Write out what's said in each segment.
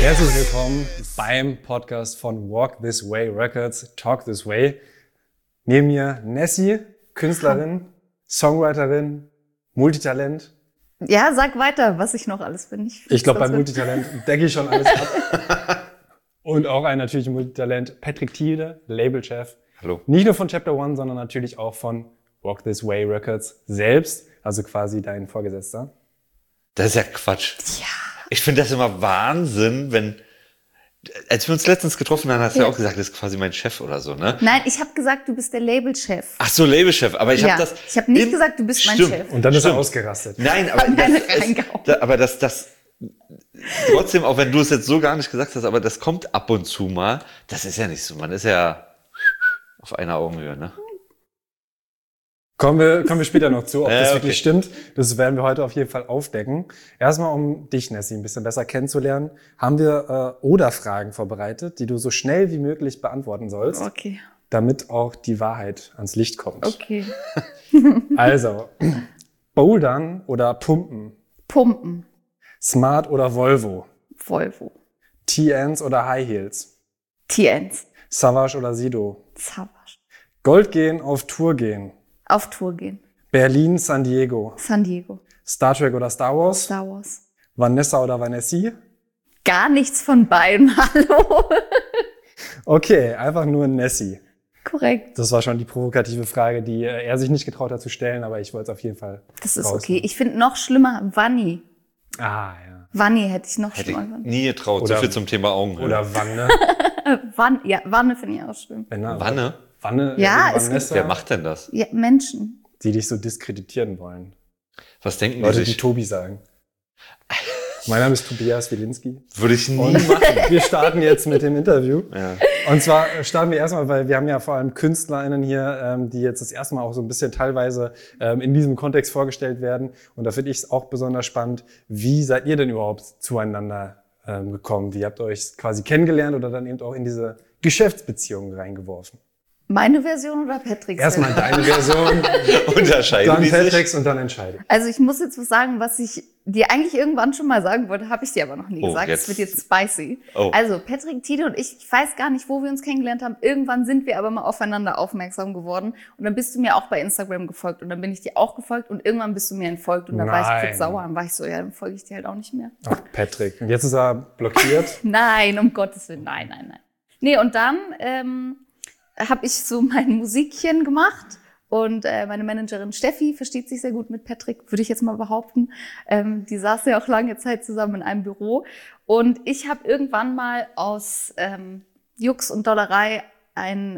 Herzlich willkommen beim Podcast von Walk This Way Records, Talk This Way. Neben mir Nessie, Künstlerin, Songwriterin, Multitalent. Ja, sag weiter, was ich noch alles bin. Ich glaube, bei Multitalent decke ich schon alles ab. Und auch ein natürliches Multitalent, Patrick Thiele, Labelchef. Hallo. Nicht nur von Chapter One, sondern natürlich auch von Walk This Way Records selbst, also quasi dein Vorgesetzter. Das ist ja Quatsch. Ja. Ich finde das immer Wahnsinn, als wir uns letztens getroffen haben, hast du ja auch gesagt, das ist quasi mein Chef oder so, ne? Nein, ich habe gesagt, du bist der Labelchef. Ach so, Labelchef, aber ich habe das... Ich habe nicht gesagt, du bist mein Chef. Und dann ist er ausgerastet. Nein, aber das trotzdem, auch wenn du es jetzt so gar nicht gesagt hast, aber das kommt ab und zu mal, das ist ja nicht so, man ist ja auf einer Augenhöhe, ne? Kommen wir später noch zu, ob das okay. wirklich stimmt. Das werden wir heute auf jeden Fall aufdecken. Erstmal, um dich, Nessie, ein bisschen besser kennenzulernen, haben wir Oder-Fragen vorbereitet, die du so schnell wie möglich beantworten sollst, Okay. damit auch die Wahrheit ans Licht kommt. Okay. Also, Bouldern oder Pumpen? Pumpen. Smart oder Volvo? Volvo. TNs oder High Heels? TNs. Savage oder Sido? Savage. Gold gehen, auf Tour gehen? Auf Tour gehen. Berlin, San Diego? San Diego. Star Trek oder Star Wars? Star Wars. Vanessa oder Vanessi? Gar nichts von beiden. Hallo. Okay, einfach nur Nessie. Korrekt. Das war schon die provokative Frage, die er sich nicht getraut hat zu stellen, aber ich wollte es auf jeden Fall Das ist rausnehmen. okay. Ich finde noch schlimmer Vanni. Ah, ja. Vanni hätte ich noch Hätte ich schlimmer. nie getraut, Oder- so viel zum Thema Augenhöhe. Oder Wanne. Wanne finde ich auch schlimm. Wanne? Wanne, Ja, es Vanessa, Wer macht denn das? Ja, Menschen. die dich so diskreditieren wollen. Was denken die Leute, die sich? Tobi sagen. Mein Name ist Tobias Wilinski. Würde ich nie Und machen. wir starten jetzt mit dem Interview. Ja. Und zwar starten wir erstmal, weil wir haben ja vor allem KünstlerInnen hier, die jetzt das erste Mal auch so ein bisschen teilweise in diesem Kontext vorgestellt werden. Und da finde ich es auch besonders spannend, wie seid ihr denn überhaupt zueinander gekommen? Wie habt ihr euch quasi kennengelernt oder dann eben auch in diese Geschäftsbeziehungen reingeworfen? Meine Version oder Patricks Erstmal Version? deine Version, Unterscheiden dann die sich? Patricks und dann entscheide. Also ich muss jetzt was sagen, was ich dir eigentlich irgendwann schon mal sagen wollte, habe ich dir aber noch nie Oh, gesagt. jetzt. Es wird jetzt spicy. Oh. Also Patrick Thiele und ich weiß gar nicht, wo wir uns kennengelernt haben. Irgendwann sind wir aber mal aufeinander aufmerksam geworden. Und dann bist du mir auch bei Instagram gefolgt und dann bin ich dir auch gefolgt und irgendwann bist du mir entfolgt und dann war ich Nein. kurz sauer. Dann war ich so, ja, dann folge ich dir halt auch nicht mehr. Ach, Patrick. Und jetzt ist er blockiert. Nein, um Gottes Willen, nein. Nee, und dann habe ich so mein Musikchen gemacht und meine Managerin Steffi versteht sich sehr gut mit Patrick, würde ich jetzt mal behaupten. Die saß ja auch lange Zeit zusammen in einem Büro und ich habe irgendwann mal aus Jux und Dollerei ein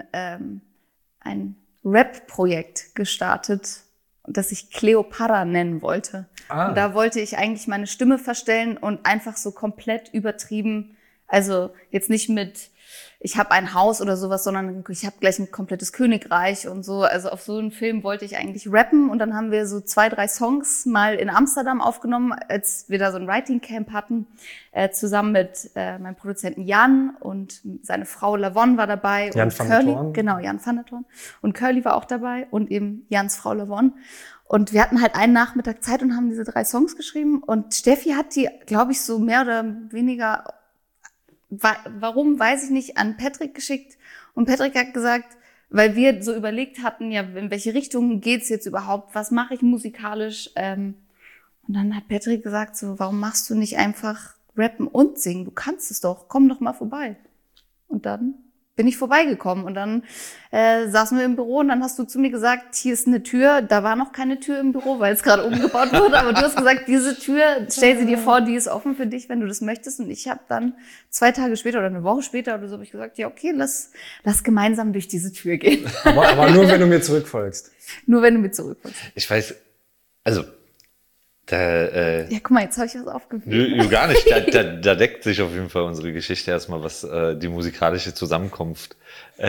Rap-Projekt gestartet, das ich Cleopatra nennen wollte. Ah. Und da wollte ich eigentlich meine Stimme verstellen und einfach so komplett übertrieben, also jetzt nicht mit ich habe ein Haus oder sowas, sondern ich habe gleich ein komplettes Königreich und so. Also auf so einen Film wollte ich eigentlich rappen und dann haben wir so 2, 3 Songs mal in Amsterdam aufgenommen, als wir da so ein Writing Camp hatten, zusammen mit meinem Produzenten Jan und seine Frau Lavon war dabei. Jan und van der Curly, Thorn. genau, Jan van der Thorn. Und Curly war auch dabei und eben Jans Frau Lavon. Und wir hatten halt einen Nachmittag Zeit und haben diese 3 Songs geschrieben und Steffi hat die, glaube ich, so mehr oder weniger warum, weiß ich nicht, an Patrick geschickt. Und Patrick hat gesagt, weil wir so überlegt hatten, ja, in welche Richtung geht's jetzt überhaupt, was mache ich musikalisch? Und dann hat Patrick gesagt, so, warum machst du nicht einfach rappen und singen? Du kannst es doch, komm doch mal vorbei. Und dann bin ich vorbeigekommen und dann saßen wir im Büro und dann hast du zu mir gesagt, hier ist eine Tür. Da war noch keine Tür im Büro, weil es gerade umgebaut wurde. Aber du hast gesagt, diese Tür, stell sie dir vor, die ist offen für dich, wenn du das möchtest. Und ich habe dann 2 Tage später oder eine Woche später oder so habe ich gesagt, ja okay, lass gemeinsam durch diese Tür gehen. Aber nur, wenn du mir zurückfolgst. Nur wenn du mir zurückkommst. Ich weiß, also, Ja, guck mal, jetzt habe ich was aufgewühlt. nö, gar nicht. Da deckt sich auf jeden Fall unsere Geschichte erstmal, was die musikalische Zusammenkunft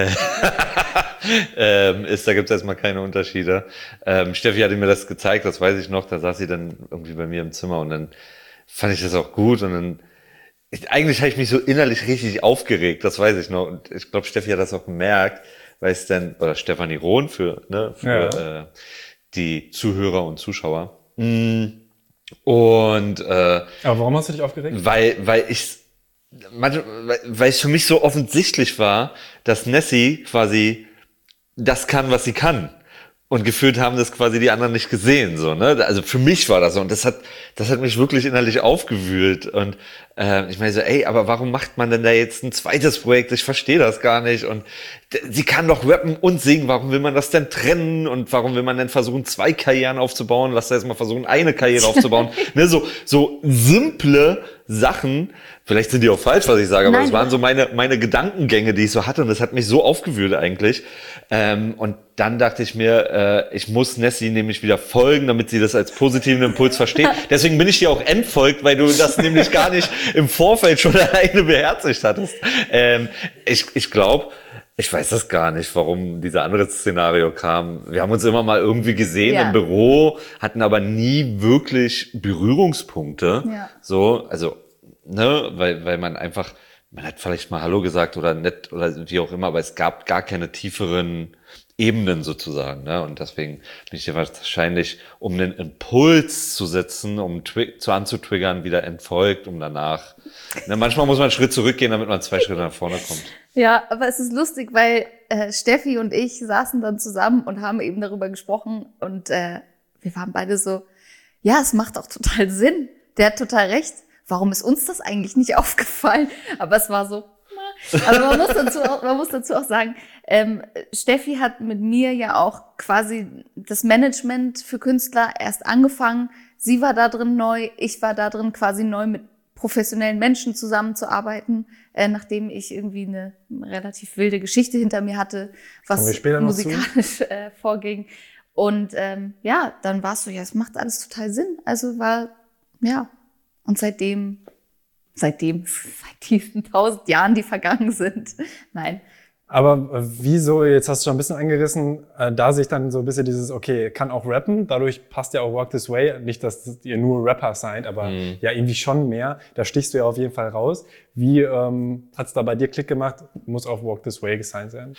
ist. Da gibt es erstmal keine Unterschiede. Steffi hatte mir das gezeigt, das weiß ich noch. Da saß sie dann irgendwie bei mir im Zimmer und dann fand ich das auch gut. Und dann eigentlich habe ich mich so innerlich richtig aufgeregt, das weiß ich noch. Und ich glaube, Steffi hat das auch gemerkt, weil es dann, oder Stefanie Rohn für die Zuhörer und Zuschauer. Und Aber warum hast du dich aufgeregt? weil ich weil es für mich so offensichtlich war, dass Nessie quasi das kann, was sie kann. Und gefühlt haben das quasi die anderen nicht gesehen, so, ne? Also für mich war das so. Und das hat mich wirklich innerlich aufgewühlt. Und ich meine so, ey, aber warum macht man denn da jetzt ein zweites Projekt? Ich verstehe das gar nicht. Und sie kann doch rappen und singen. Warum will man das denn trennen? Und warum will man denn versuchen, 2 Karrieren aufzubauen? Lass da jetzt mal versuchen, eine Karriere aufzubauen. Ne, so simple Sachen. Vielleicht sind die auch falsch, was ich sage, aber es waren so meine Gedankengänge, die ich so hatte. Und das hat mich so aufgewühlt eigentlich. Und dann dachte ich mir, ich muss Nessie nämlich wieder folgen, damit sie das als positiven Impuls versteht. Deswegen bin ich dir auch entfolgt, weil du das nämlich gar nicht im Vorfeld schon alleine beherzigt hattest. Ich glaube, ich weiß das gar nicht, warum dieser andere Szenario kam. Wir haben uns immer mal irgendwie gesehen im Büro, hatten aber nie wirklich Berührungspunkte. Ja. So, also, ne, weil man einfach, man hat vielleicht mal Hallo gesagt oder nett oder wie auch immer, aber es gab gar keine tieferen Ebenen sozusagen, ne? Und deswegen bin ich dir wahrscheinlich, um einen Impuls zu setzen, um anzutriggern, wieder entfolgt, um danach. Ne, manchmal muss man einen Schritt zurückgehen, damit man 2 Schritte nach vorne kommt. Ja, aber es ist lustig, weil Steffi und ich saßen dann zusammen und haben eben darüber gesprochen und wir waren beide so, ja, es macht auch total Sinn. Der hat total recht. Warum ist uns das eigentlich nicht aufgefallen? Aber es war so, also man muss dazu auch sagen, Steffi hat mit mir ja auch quasi das Management für Künstler erst angefangen. Sie war da drin neu, ich war da drin quasi neu mit professionellen Menschen zusammenzuarbeiten, nachdem ich irgendwie eine relativ wilde Geschichte hinter mir hatte, was musikalisch vorging. Und ja, dann war es so, ja, es macht alles total Sinn. Also war, ja, und seit diesen 1000 Jahren, die vergangen sind, nein. Aber wieso, jetzt hast du schon ein bisschen angerissen, da sich dann so ein bisschen dieses, okay, kann auch rappen, dadurch passt ja auch Walk This Way, nicht, dass ihr nur Rapper seid, aber ja irgendwie schon mehr, da stichst du ja auf jeden Fall raus. Wie hat's da bei dir Klick gemacht, muss auch Walk This Way gesigned sein?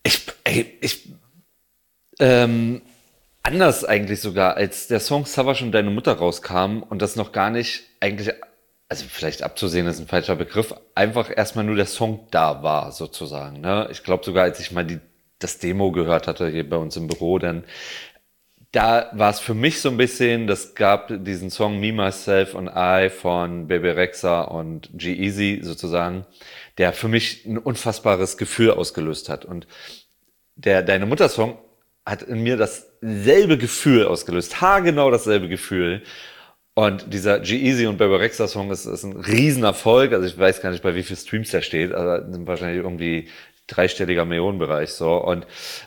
Anders eigentlich sogar, als der Song Savage und deine Mutter rauskam und das noch gar nicht eigentlich, also vielleicht abzusehen ist ein falscher Begriff, einfach erstmal nur der Song da war sozusagen. Ne? Ich glaube sogar, als ich mal das Demo gehört hatte hier bei uns im Büro, dann da war es für mich so ein bisschen, das gab diesen Song Me, Myself and I von Bebe Rexha und G-Eazy sozusagen, der für mich ein unfassbares Gefühl ausgelöst hat. Und der Deine Mutter-Song hat in mir dasselbe Gefühl ausgelöst, haargenau dasselbe Gefühl. Und dieser G-Eazy und Bebe Rexha Song ist ein Riesenerfolg. Also ich weiß gar nicht, bei wie viel Streams der steht, aber sind wahrscheinlich irgendwie 3-stelliger Millionenbereich so. Und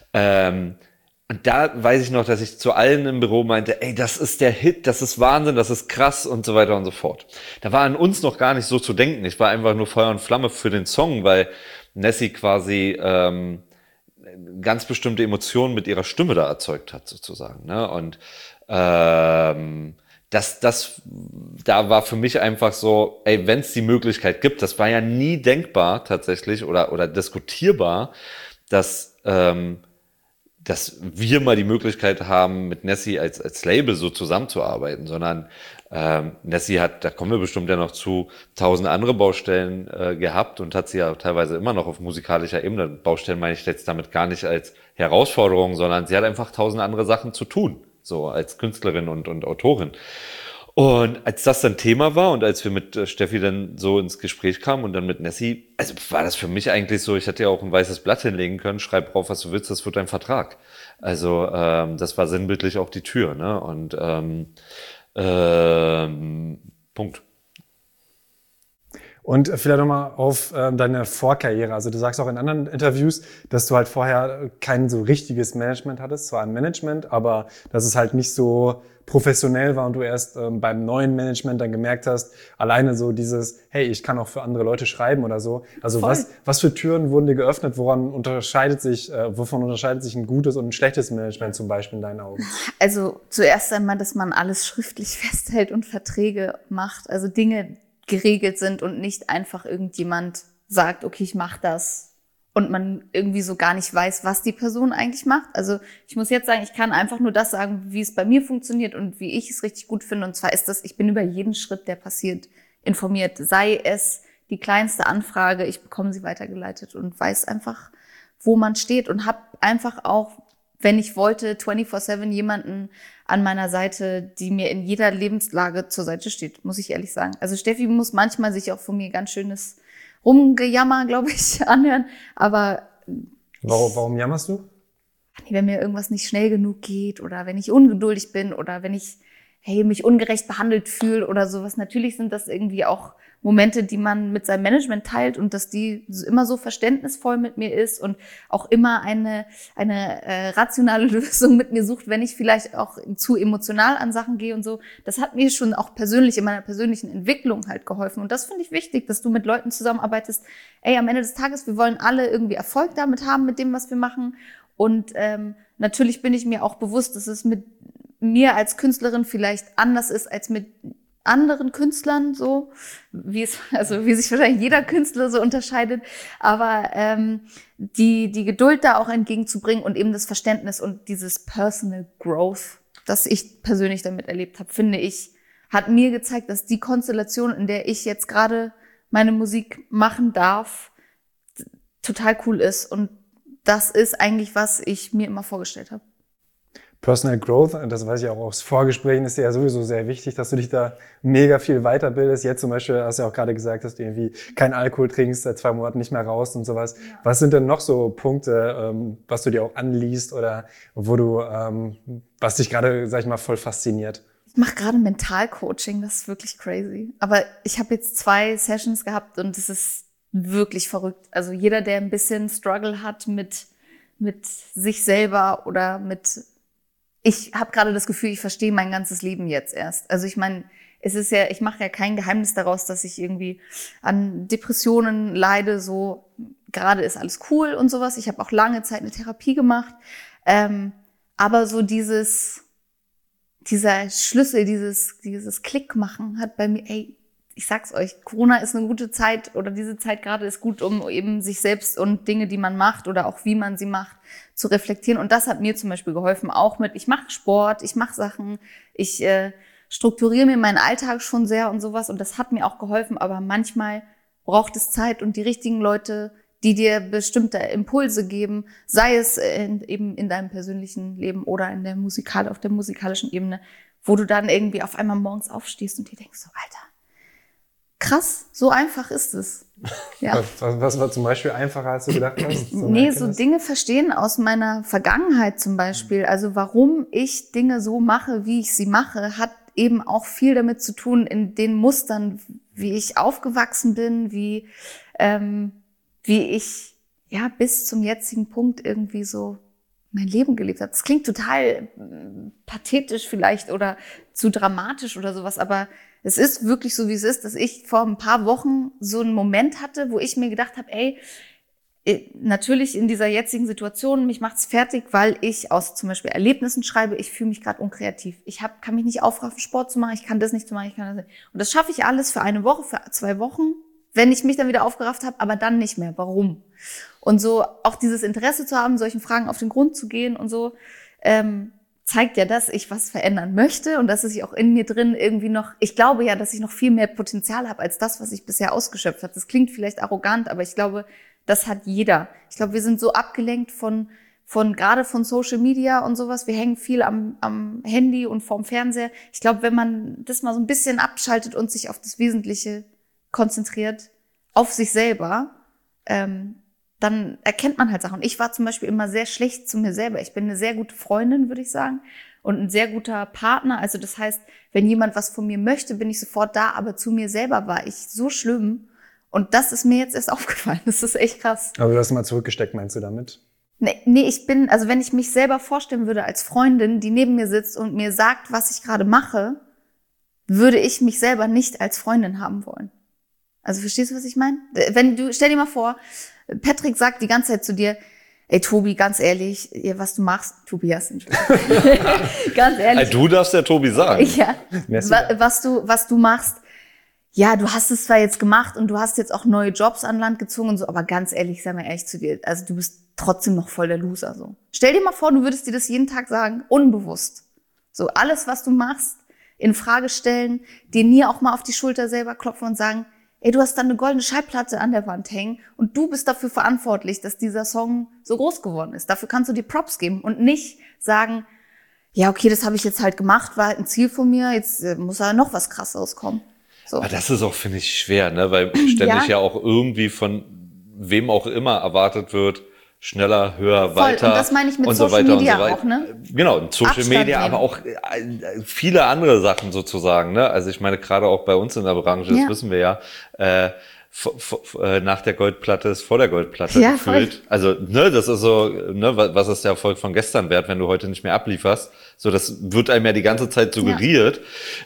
da weiß ich noch, dass ich zu allen im Büro meinte, ey, das ist der Hit, das ist Wahnsinn, das ist krass und so weiter und so fort. Da war an uns noch gar nicht so zu denken. Ich war einfach nur Feuer und Flamme für den Song, weil Nessie quasi ganz bestimmte Emotionen mit ihrer Stimme da erzeugt hat sozusagen. Ne? Und da war für mich einfach so, ey, wenn es die Möglichkeit gibt, das war ja nie denkbar tatsächlich oder diskutierbar, dass wir mal die Möglichkeit haben, mit Nessie als Label so zusammenzuarbeiten, sondern Nessie hat, da kommen wir bestimmt ja noch zu, 1000 andere Baustellen gehabt und hat sie ja teilweise immer noch auf musikalischer Ebene. Baustellen meine ich jetzt damit gar nicht als Herausforderung, sondern sie hat einfach 1000 andere Sachen zu tun, so als Künstlerin und Autorin. Und als das dann Thema war und als wir mit Steffi dann so ins Gespräch kamen und dann mit Nessie, also war das für mich eigentlich so, ich hätte ja auch ein weißes Blatt hinlegen können, schreib drauf, was du willst, das wird dein Vertrag. Also das war sinnbildlich auch die Tür, ne? Und Punkt. Und vielleicht nochmal auf deine Vorkarriere. Also du sagst auch in anderen Interviews, dass du halt vorher kein so richtiges Management hattest, zwar ein Management, aber dass es halt nicht so professionell war und du erst beim neuen Management dann gemerkt hast, alleine so dieses, hey, ich kann auch für andere Leute schreiben oder so. Also was für Türen wurden dir geöffnet? Wovon unterscheidet sich ein gutes und ein schlechtes Management zum Beispiel in deinen Augen? Also zuerst einmal, dass man alles schriftlich festhält und Verträge macht, also Dinge geregelt sind und nicht einfach irgendjemand sagt, okay, ich mache das und man irgendwie so gar nicht weiß, was die Person eigentlich macht. Also ich muss jetzt sagen, ich kann einfach nur das sagen, wie es bei mir funktioniert und wie ich es richtig gut finde. Und zwar ist das, ich bin über jeden Schritt, der passiert, informiert. Sei es die kleinste Anfrage, ich bekomme sie weitergeleitet und weiß einfach, wo man steht und habe einfach auch, wenn ich wollte, 24/7 jemanden an meiner Seite, die mir in jeder Lebenslage zur Seite steht, muss ich ehrlich sagen. Also Steffi muss manchmal sich auch von mir ganz schönes Rumgejammer, glaube ich, anhören, aber Warum jammerst du? wenn mir irgendwas nicht schnell genug geht oder wenn ich ungeduldig bin oder wenn ich mich ungerecht behandelt fühle oder sowas. Natürlich sind das irgendwie auch Momente, die man mit seinem Management teilt und dass die immer so verständnisvoll mit mir ist und auch immer eine rationale Lösung mit mir sucht, wenn ich vielleicht auch zu emotional an Sachen gehe und so. Das hat mir schon auch persönlich in meiner persönlichen Entwicklung halt geholfen. Und das finde ich wichtig, dass du mit Leuten zusammenarbeitest. Am Ende des Tages, wir wollen alle irgendwie Erfolg damit haben, mit dem, was wir machen. Und natürlich bin ich mir auch bewusst, dass es mit mir als Künstlerin vielleicht anders ist als mit anderen Künstlern, so wie sich wahrscheinlich jeder Künstler so unterscheidet. Aber die Geduld da auch entgegenzubringen und eben das Verständnis und dieses Personal Growth, das ich persönlich damit erlebt habe, finde ich, hat mir gezeigt, dass die Konstellation, in der ich jetzt gerade meine Musik machen darf, total cool ist. Und das ist eigentlich, was ich mir immer vorgestellt habe. Personal Growth, das weiß ich auch aus Vorgesprächen, ist dir ja sowieso sehr wichtig, dass du dich da mega viel weiterbildest. Jetzt zum Beispiel hast du ja auch gerade gesagt, dass du irgendwie keinen Alkohol trinkst, seit 2 Monaten nicht mehr raus und sowas. Ja. Was sind denn noch so Punkte, was du dir auch anliest oder wo du, was dich gerade, sag ich mal, voll fasziniert? Ich mache gerade Mentalcoaching, das ist wirklich crazy. Aber ich habe jetzt 2 Sessions gehabt und es ist wirklich verrückt. Also jeder, der ein bisschen Struggle hat mit sich selber oder ich habe gerade das Gefühl, ich verstehe mein ganzes Leben jetzt erst. Also ich meine, ich mache ja kein Geheimnis daraus, dass ich irgendwie an Depressionen leide, so gerade ist alles cool und sowas. Ich habe auch lange Zeit eine Therapie gemacht. Aber so dieser Schlüssel, dieses Klick machen hat bei mir, ich sag's euch, Corona ist eine gute Zeit oder diese Zeit gerade ist gut, um eben sich selbst und Dinge, die man macht oder auch wie man sie macht, zu reflektieren. Und das hat mir zum Beispiel geholfen, auch ich mache Sport, ich mache Sachen, ich strukturiere mir meinen Alltag schon sehr und sowas. Und das hat mir auch geholfen, aber manchmal braucht es Zeit und die richtigen Leute, die dir bestimmte Impulse geben, sei es eben in deinem persönlichen Leben oder auf der musikalischen Ebene, wo du dann irgendwie auf einmal morgens aufstehst und dir denkst so, Alter, krass, so einfach ist es. Ja. Was war zum Beispiel einfacher, als du gedacht hast? So Dinge verstehen aus meiner Vergangenheit zum Beispiel. Also warum ich Dinge so mache, wie ich sie mache, hat eben auch viel damit zu tun in den Mustern, wie ich aufgewachsen bin, wie ich bis zum jetzigen Punkt irgendwie so mein Leben gelebt habe. Das klingt total pathetisch vielleicht oder zu dramatisch oder sowas, aber es ist wirklich so, wie es ist, dass ich vor ein paar Wochen so einen Moment hatte, wo ich mir gedacht habe, natürlich in dieser jetzigen Situation, mich macht's fertig, weil ich aus zum Beispiel Erlebnissen schreibe, ich fühle mich gerade unkreativ. Kann mich nicht aufraffen, Sport zu machen, ich kann das nicht machen, ich kann das nicht. Und das schaffe ich alles für 1 Woche, für 2 Wochen, wenn ich mich dann wieder aufgerafft habe, aber dann nicht mehr. Warum? Und so auch dieses Interesse zu haben, solchen Fragen auf den Grund zu gehen und so, zeigt ja, dass ich was verändern möchte und dass ich auch in mir drin irgendwie noch, ich glaube ja, dass ich noch viel mehr Potenzial habe als das, was ich bisher ausgeschöpft habe. Das klingt vielleicht arrogant, aber ich glaube, das hat jeder. Ich glaube, wir sind so abgelenkt gerade von Social Media und sowas. Wir hängen viel am Handy und vorm Fernseher. Ich glaube, wenn man das mal so ein bisschen abschaltet und sich auf das Wesentliche konzentriert, auf sich selber, dann erkennt man halt Sachen. Ich war zum Beispiel immer sehr schlecht zu mir selber. Ich bin eine sehr gute Freundin, würde ich sagen, und ein sehr guter Partner. Also das heißt, wenn jemand was von mir möchte, bin ich sofort da, aber zu mir selber war ich so schlimm. Und das ist mir jetzt erst aufgefallen. Das ist echt krass. Aber du hast mal zurückgesteckt, meinst du damit? Nee, wenn ich mich selber vorstellen würde als Freundin, die neben mir sitzt und mir sagt, was ich gerade mache, würde ich mich selber nicht als Freundin haben wollen. Also verstehst du, was ich meine? Stell dir mal vor, Patrick sagt die ganze Zeit zu dir, ey Tobi, ganz ehrlich, was du machst, Tobias, ganz ehrlich. Du darfst ja Tobi sagen. Ja, was du machst, ja, du hast es zwar jetzt gemacht und du hast jetzt auch neue Jobs an Land gezogen und so, aber ganz ehrlich, sei mal ehrlich zu dir, also du bist trotzdem noch voll der Loser, so. Stell dir mal vor, du würdest dir das jeden Tag sagen, unbewusst. So, alles, was du machst, in Frage stellen, dir nie auch mal auf die Schulter selber klopfen und sagen, ey, du hast da eine goldene Schallplatte an der Wand hängen und du bist dafür verantwortlich, dass dieser Song so groß geworden ist. Dafür kannst du dir Props geben und nicht sagen, ja, okay, das habe ich jetzt halt gemacht, war halt ein Ziel von mir, jetzt muss da noch was Krasseres kommen. So. Aber das ist auch, finde ich, schwer, ne? Weil ständig ja auch irgendwie von wem auch immer erwartet wird, schneller, höher, Voll. weiter. Und das meine ich mit und so Social weiter Media und so weiter. auch, ne? Genau, Social Abstand Media, nehmen. aber auch viele andere Sachen sozusagen, ne? Also ich meine, gerade auch bei uns in der Branche, das wissen wir ja, nach der Goldplatte ist vor der Goldplatte gefühlt. Voll. Also, ne, das ist so, ne, was ist der Erfolg von gestern wert, wenn du heute nicht mehr ablieferst? So, das wird einem ja die ganze Zeit suggeriert.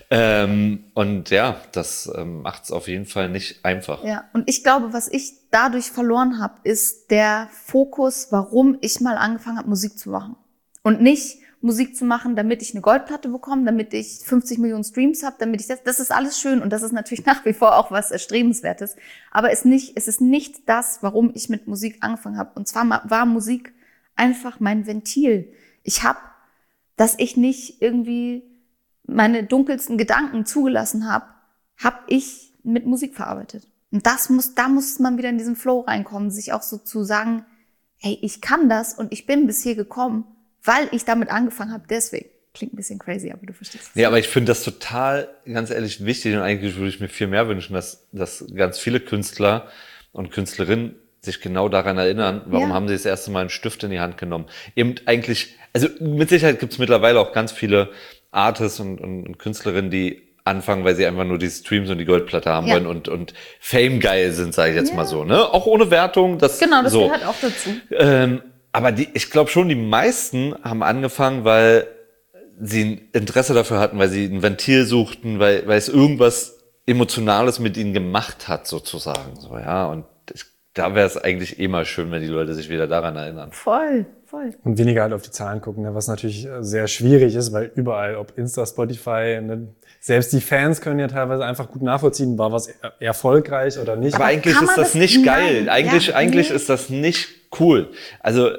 Und ja, das macht's auf jeden Fall nicht einfach. Ja, und ich glaube, was ich dadurch verloren habe, ist der Fokus, warum ich mal angefangen habe, Musik zu machen. Und nicht Musik zu machen, damit ich eine Goldplatte bekomme, damit ich 50 Millionen Streams habe, damit ich das ist alles schön und das ist natürlich nach wie vor auch was Erstrebenswertes. Aber es ist nicht das, warum ich mit Musik angefangen habe. Und zwar war Musik einfach mein Ventil. Dass ich nicht irgendwie meine dunkelsten Gedanken zugelassen habe ich mit Musik verarbeitet. Und da muss man wieder in diesen Flow reinkommen, sich auch so zu sagen, hey, ich kann das und ich bin bis hier gekommen, weil ich damit angefangen habe, deswegen. Klingt ein bisschen crazy, aber du verstehst es. Ja, aber ich finde das total, ganz ehrlich, wichtig und eigentlich würde ich mir viel mehr wünschen, dass ganz viele Künstler und Künstlerinnen sich genau daran erinnern, warum haben sie das erste Mal einen Stift in die Hand genommen. Eben eigentlich, also mit Sicherheit gibt es mittlerweile auch ganz viele Artists und Künstlerinnen, die anfangen, weil sie einfach nur die Streams und die Goldplatte haben wollen und Fame geil sind, sage ich jetzt mal so, ne? Auch ohne Wertung. Das gehört auch dazu. Aber ich glaube schon, die meisten haben angefangen, weil sie ein Interesse dafür hatten, weil sie ein Ventil suchten, weil es irgendwas Emotionales mit ihnen gemacht hat, sozusagen. So, ja. Und da wäre es eigentlich mal schön, wenn die Leute sich wieder daran erinnern. Voll. Und weniger halt auf die Zahlen gucken, ne, was natürlich sehr schwierig ist, weil überall, ob Insta, Spotify, ne, selbst die Fans können ja teilweise einfach gut nachvollziehen, war was erfolgreich oder nicht. Aber eigentlich ist das nicht geil. Eigentlich ist das nicht cool. Also,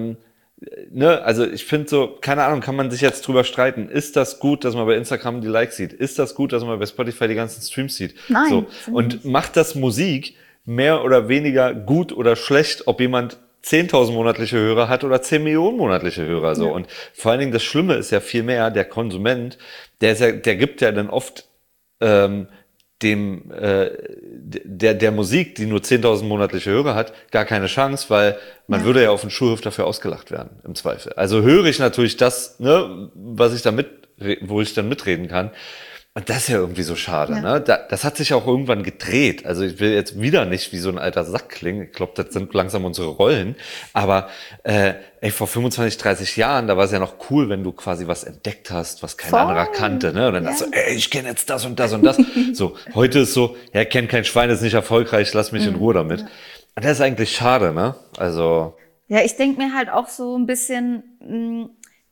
also ich finde so, keine Ahnung, kann man sich jetzt drüber streiten. Ist das gut, dass man bei Instagram die Likes sieht? Ist das gut, dass man bei Spotify die ganzen Streams sieht? Nein. So. Und macht das Musik mehr oder weniger gut oder schlecht, ob jemand 10.000 monatliche Hörer hat oder 10 Millionen monatliche Hörer, so. Ja. Und vor allen Dingen das Schlimme ist ja viel mehr, der Konsument, der gibt ja dann oft, der Musik, die nur 10.000 monatliche Hörer hat, gar keine Chance, weil man würde ja auf den Schulhof dafür ausgelacht werden, im Zweifel. Also höre ich natürlich das, ne, wo ich dann mitreden kann. Und das ist ja irgendwie so schade, ne? Das hat sich auch irgendwann gedreht. Also ich will jetzt wieder nicht wie so ein alter Sack klingen. Ich glaube, das sind langsam unsere Rollen. Aber vor 25, 30 Jahren, da war es ja noch cool, wenn du quasi was entdeckt hast, was kein anderer kannte, ne? Und dann hast du, ich kenne jetzt das und das und das. So, heute ist so, kennt kein Schwein, ist nicht erfolgreich, lass mich in Ruhe damit. Ja. Und das ist eigentlich schade, ne? Also. Ja, ich denke mir halt auch so ein bisschen,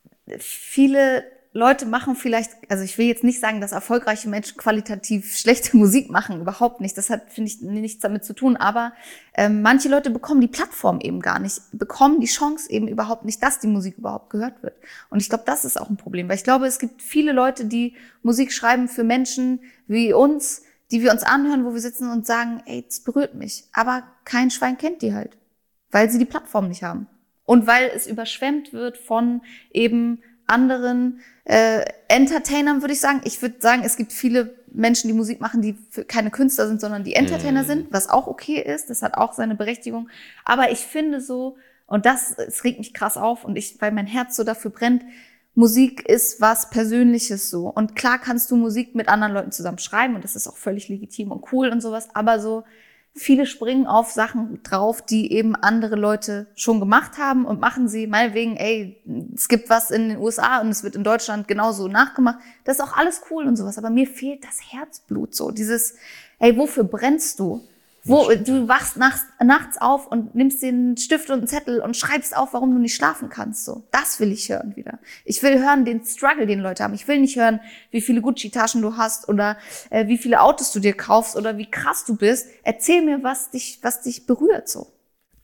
viele Leute machen vielleicht, also ich will jetzt nicht sagen, dass erfolgreiche Menschen qualitativ schlechte Musik machen, überhaupt nicht. Das hat, finde ich, nichts damit zu tun. Aber manche Leute bekommen die Plattform eben gar nicht, bekommen die Chance eben überhaupt nicht, dass die Musik überhaupt gehört wird. Und ich glaube, das ist auch ein Problem, weil ich glaube, es gibt viele Leute, die Musik schreiben für Menschen wie uns, die wir uns anhören, wo wir sitzen und sagen, ey, das berührt mich. Aber kein Schwein kennt die halt, weil sie die Plattform nicht haben. Und weil es überschwemmt wird von eben anderen Entertainern, würde ich sagen. Ich würde sagen, es gibt viele Menschen, die Musik machen, die keine Künstler sind, sondern die Entertainer sind, was auch okay ist. Das hat auch seine Berechtigung. Aber ich finde so, und es regt mich krass auf und weil mein Herz so dafür brennt, Musik ist was Persönliches so. Und klar kannst du Musik mit anderen Leuten zusammen schreiben und das ist auch völlig legitim und cool und sowas, aber so viele springen auf Sachen drauf, die eben andere Leute schon gemacht haben und machen sie meinetwegen, es gibt was in den USA und es wird in Deutschland genauso nachgemacht. Das ist auch alles cool und sowas, aber mir fehlt das Herzblut so. Dieses, wofür brennst du? Du wachst nachts auf und nimmst dir einen Stift und einen Zettel und schreibst auf, warum du nicht schlafen kannst. So, das will ich hören wieder. Ich will hören den Struggle, den Leute haben. Ich will nicht hören, wie viele Gucci-Taschen du hast oder wie viele Autos du dir kaufst oder wie krass du bist. Erzähl mir, was dich berührt so.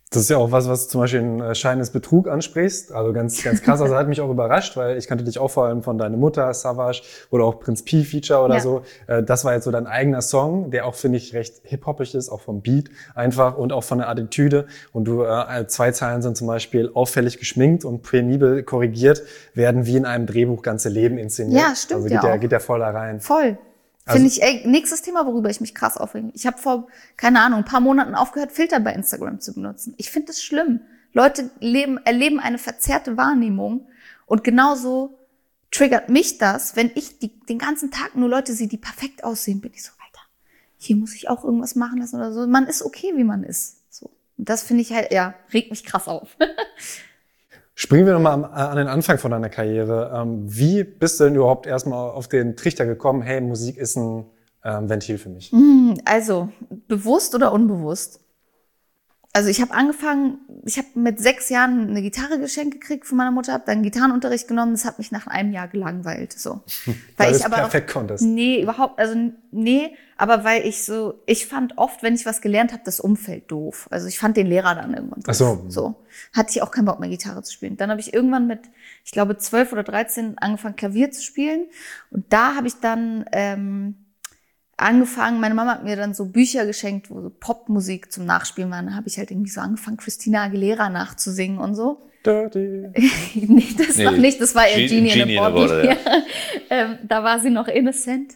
Das ist ja auch was zum Beispiel ein Schein des Betrug ansprichst. Also ganz krass. Also hat mich auch überrascht, weil ich kannte dich auch vor allem von Deine Mutter, Savage oder auch Prinz Pi Feature oder so. Das war jetzt so dein eigener Song, der auch, finde ich, recht hip-hoppig ist, auch vom Beat einfach und auch von der Attitüde. Und du, 2 Zeilen sind zum Beispiel auffällig geschminkt und penibel korrigiert, werden wie in einem Drehbuch ganze Leben inszeniert. Ja, stimmt. Also geht der voll da rein. Voll. Also, Finde ich, nächstes Thema, worüber ich mich krass aufrege. Ich habe vor, keine Ahnung, ein paar Monaten aufgehört, Filter bei Instagram zu benutzen. Ich finde das schlimm. Leute erleben eine verzerrte Wahrnehmung. Und genauso triggert mich das, wenn ich den ganzen Tag nur Leute sehe, die perfekt aussehen, bin ich so, Alter, hier muss ich auch irgendwas machen lassen oder so. Man ist okay, wie man ist. So. Und das finde ich halt, regt mich krass auf. Springen wir nochmal an den Anfang von deiner Karriere. Wie bist du denn überhaupt erstmal auf den Trichter gekommen, hey, Musik ist ein Ventil für mich? Also, bewusst oder unbewusst? Also ich habe mit 6 Jahren eine Gitarre geschenkt gekriegt von meiner Mutter, habe dann Gitarrenunterricht genommen, das hat mich nach einem Jahr gelangweilt, so. Weil ich aber perfekt konntest. Nee, aber weil ich fand oft, wenn ich was gelernt habe, das Umfeld doof. Also ich fand den Lehrer dann irgendwann doof. Ach so. Hatte ich auch keinen Bock mehr, Gitarre zu spielen. Dann habe ich irgendwann mit, ich glaube 12 oder 13 angefangen, Klavier zu spielen. Und da habe ich dann angefangen, meine Mama hat mir dann so Bücher geschenkt, wo so Popmusik zum Nachspielen war. Dann habe ich halt irgendwie so angefangen, Christina Aguilera nachzusingen und so. Dirty. Nee, noch nicht, das war eher Genie in a Bottle. Ja. Da war sie noch innocent.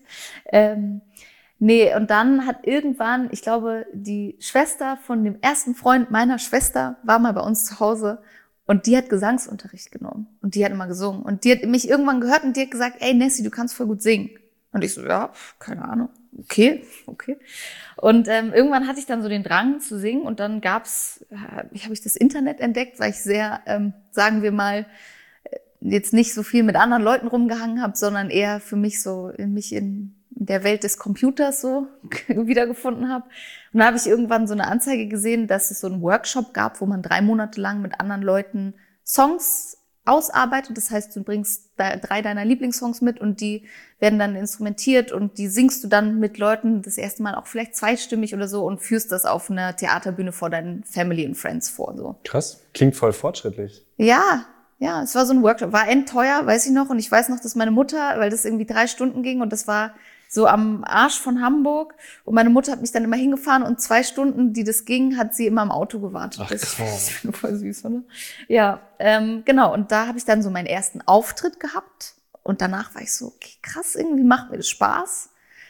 Und dann hat irgendwann, ich glaube, die Schwester von dem ersten Freund meiner Schwester war mal bei uns zu Hause und die hat Gesangsunterricht genommen und die hat immer gesungen. Und die hat mich irgendwann gehört und die hat gesagt, ey Nessie, du kannst voll gut singen. Und ich so, ja, keine Ahnung. Okay. Und irgendwann hatte ich dann so den Drang zu singen und dann habe ich das Internet entdeckt, weil ich sehr, sagen wir mal, jetzt nicht so viel mit anderen Leuten rumgehangen habe, sondern eher für mich so mich in der Welt des Computers so wiedergefunden habe. Und da habe ich irgendwann so eine Anzeige gesehen, dass es so einen Workshop gab, wo man 3 Monate lang mit anderen Leuten Songs ausarbeitet. Das heißt, du bringst 3 deiner Lieblingssongs mit und die werden dann instrumentiert und die singst du dann mit Leuten das erste Mal auch vielleicht zweistimmig oder so und führst das auf einer Theaterbühne vor deinen Family and Friends vor. So. Krass, klingt voll fortschrittlich. Ja, es war so ein Workshop. War endteuer, weiß ich noch. Und ich weiß noch, dass meine Mutter, weil das irgendwie 3 Stunden ging und das war so am Arsch von Hamburg. Und meine Mutter hat mich dann immer hingefahren und 2 Stunden, die das ging, hat sie immer im Auto gewartet. Ach, das ist voll süß, oder? Ja, genau. Und da habe ich dann so meinen ersten Auftritt gehabt. Und danach war ich so, okay, krass, irgendwie macht mir das Spaß.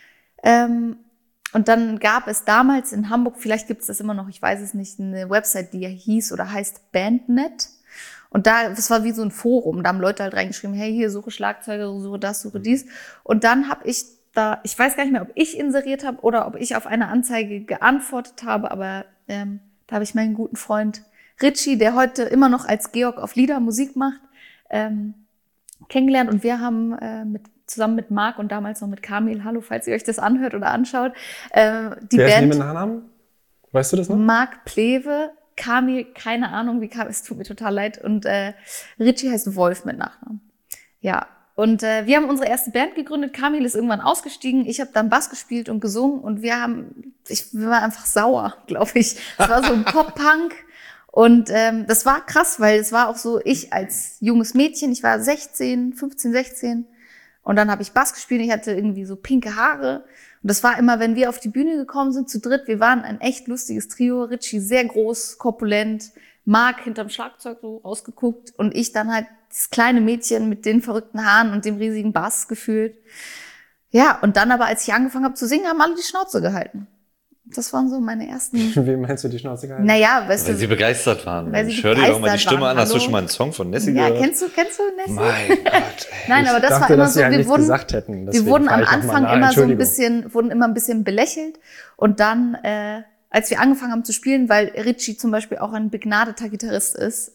Und dann gab es damals in Hamburg, vielleicht gibt es das immer noch, ich weiß es nicht, eine Website, die hieß oder heißt Bandnet. Und das war wie so ein Forum. Da haben Leute halt reingeschrieben, hey, hier suche Schlagzeuger, suche das, suche dies. Und dann habe ich ich weiß gar nicht mehr, ob ich inseriert habe oder ob ich auf eine Anzeige geantwortet habe, aber da habe ich meinen guten Freund Richie, der heute immer noch als Georg auf Lieder Musik macht, kennengelernt. Und wir haben zusammen mit Marc und damals noch mit Kamil, hallo, falls ihr euch das anhört oder anschaut, Wer ist neben den Nachnamen? Weißt du das noch? Marc Plewe, Kamil, keine Ahnung, wie kam, es tut mir total leid. Und Richie heißt Wolf mit Nachnamen. Ja. Und wir haben unsere erste Band gegründet. Kamil ist irgendwann ausgestiegen. Ich habe dann Bass gespielt und gesungen. Und wir waren einfach sauer, glaube ich. Es war so ein Pop-Punk. Und das war krass, weil es war auch so, ich als junges Mädchen, ich war 15, 16. Und dann habe ich Bass gespielt. Ich hatte irgendwie so pinke Haare. Und das war immer, wenn wir auf die Bühne gekommen sind, zu dritt. Wir waren ein echt lustiges Trio. Richie sehr groß, korpulent. Marc hinterm Schlagzeug so rausgeguckt. Und ich dann halt das kleine Mädchen mit den verrückten Haaren und dem riesigen Bass gefühlt. Ja, und dann aber, als ich angefangen habe zu singen, haben alle die Schnauze gehalten. Das waren so meine ersten... Wie meinst du die Schnauze gehalten? Naja, weißt du... Weil sie begeistert waren. Weil sie Hör dir doch mal die Stimme an. waren. Hast du schon mal einen Song von Nessie Ja, gehört? kennst du Nessie? Mein Gott, ey. Nein, aber das dachte, war immer dass so, sie halt wir nichts wurden, gesagt hätten. wir Deswegen wurden am frage ich auch Anfang mal nach. immer so Entschuldigung. wurden immer ein bisschen belächelt. Und dann, als wir angefangen haben zu spielen, weil Richie zum Beispiel auch ein begnadeter Gitarrist ist,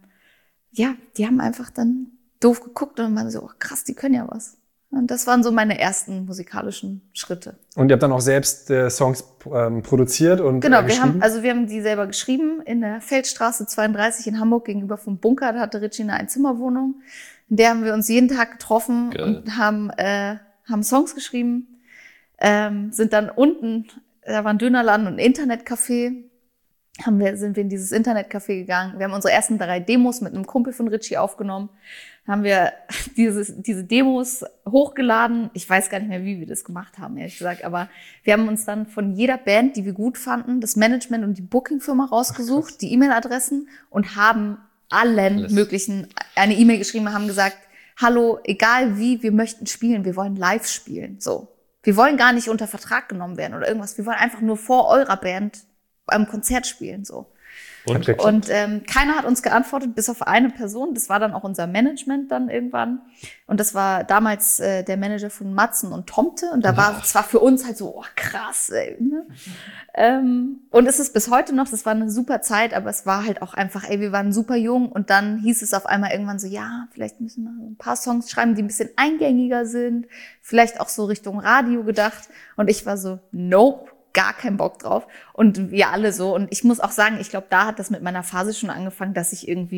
die haben einfach dann doof geguckt und waren so, oh, krass, die können ja was. Und das waren so meine ersten musikalischen Schritte. Und ihr habt dann auch selbst Songs produziert und Genau, geschrieben? wir haben die selber geschrieben in der Feldstraße 32 in Hamburg gegenüber vom Bunker. Da hatte Richie eine Einzimmerwohnung. In der haben wir uns jeden Tag getroffen und haben Songs geschrieben. Sind dann unten, da war ein Dönerladen und ein Internetcafé. sind wir in dieses Internetcafé gegangen. Wir haben unsere ersten 3 Demos mit einem Kumpel von Richie aufgenommen. Haben wir diese Demos hochgeladen. Ich weiß gar nicht mehr, wie wir das gemacht haben, ehrlich gesagt. Aber wir haben uns dann von jeder Band, die wir gut fanden, das Management und die Bookingfirma rausgesucht, die E-Mail-Adressen und haben allen möglichen eine E-Mail geschrieben und haben gesagt, hallo, egal wie, wir möchten spielen, wir wollen live spielen. So. Wir wollen gar nicht unter Vertrag genommen werden oder irgendwas. Wir wollen einfach nur vor eurer Band am Konzert spielen, so. Und keiner hat uns geantwortet, bis auf eine Person. Das war dann auch unser Management dann irgendwann. Und das war damals der Manager von Matzen und Tomte. Und da war es war für uns halt so, oh, krass, ey. Ne? Und es ist bis heute noch, das war eine super Zeit, aber es war halt auch einfach, ey, wir waren super jung. Und dann hieß es auf einmal irgendwann so, ja, vielleicht müssen wir ein paar Songs schreiben, die ein bisschen eingängiger sind. Vielleicht auch so Richtung Radio gedacht. Und ich war so, nope. Gar keinen Bock drauf. Und wir alle so. Und ich muss auch sagen, ich glaube, da hat das mit meiner Phase schon angefangen, dass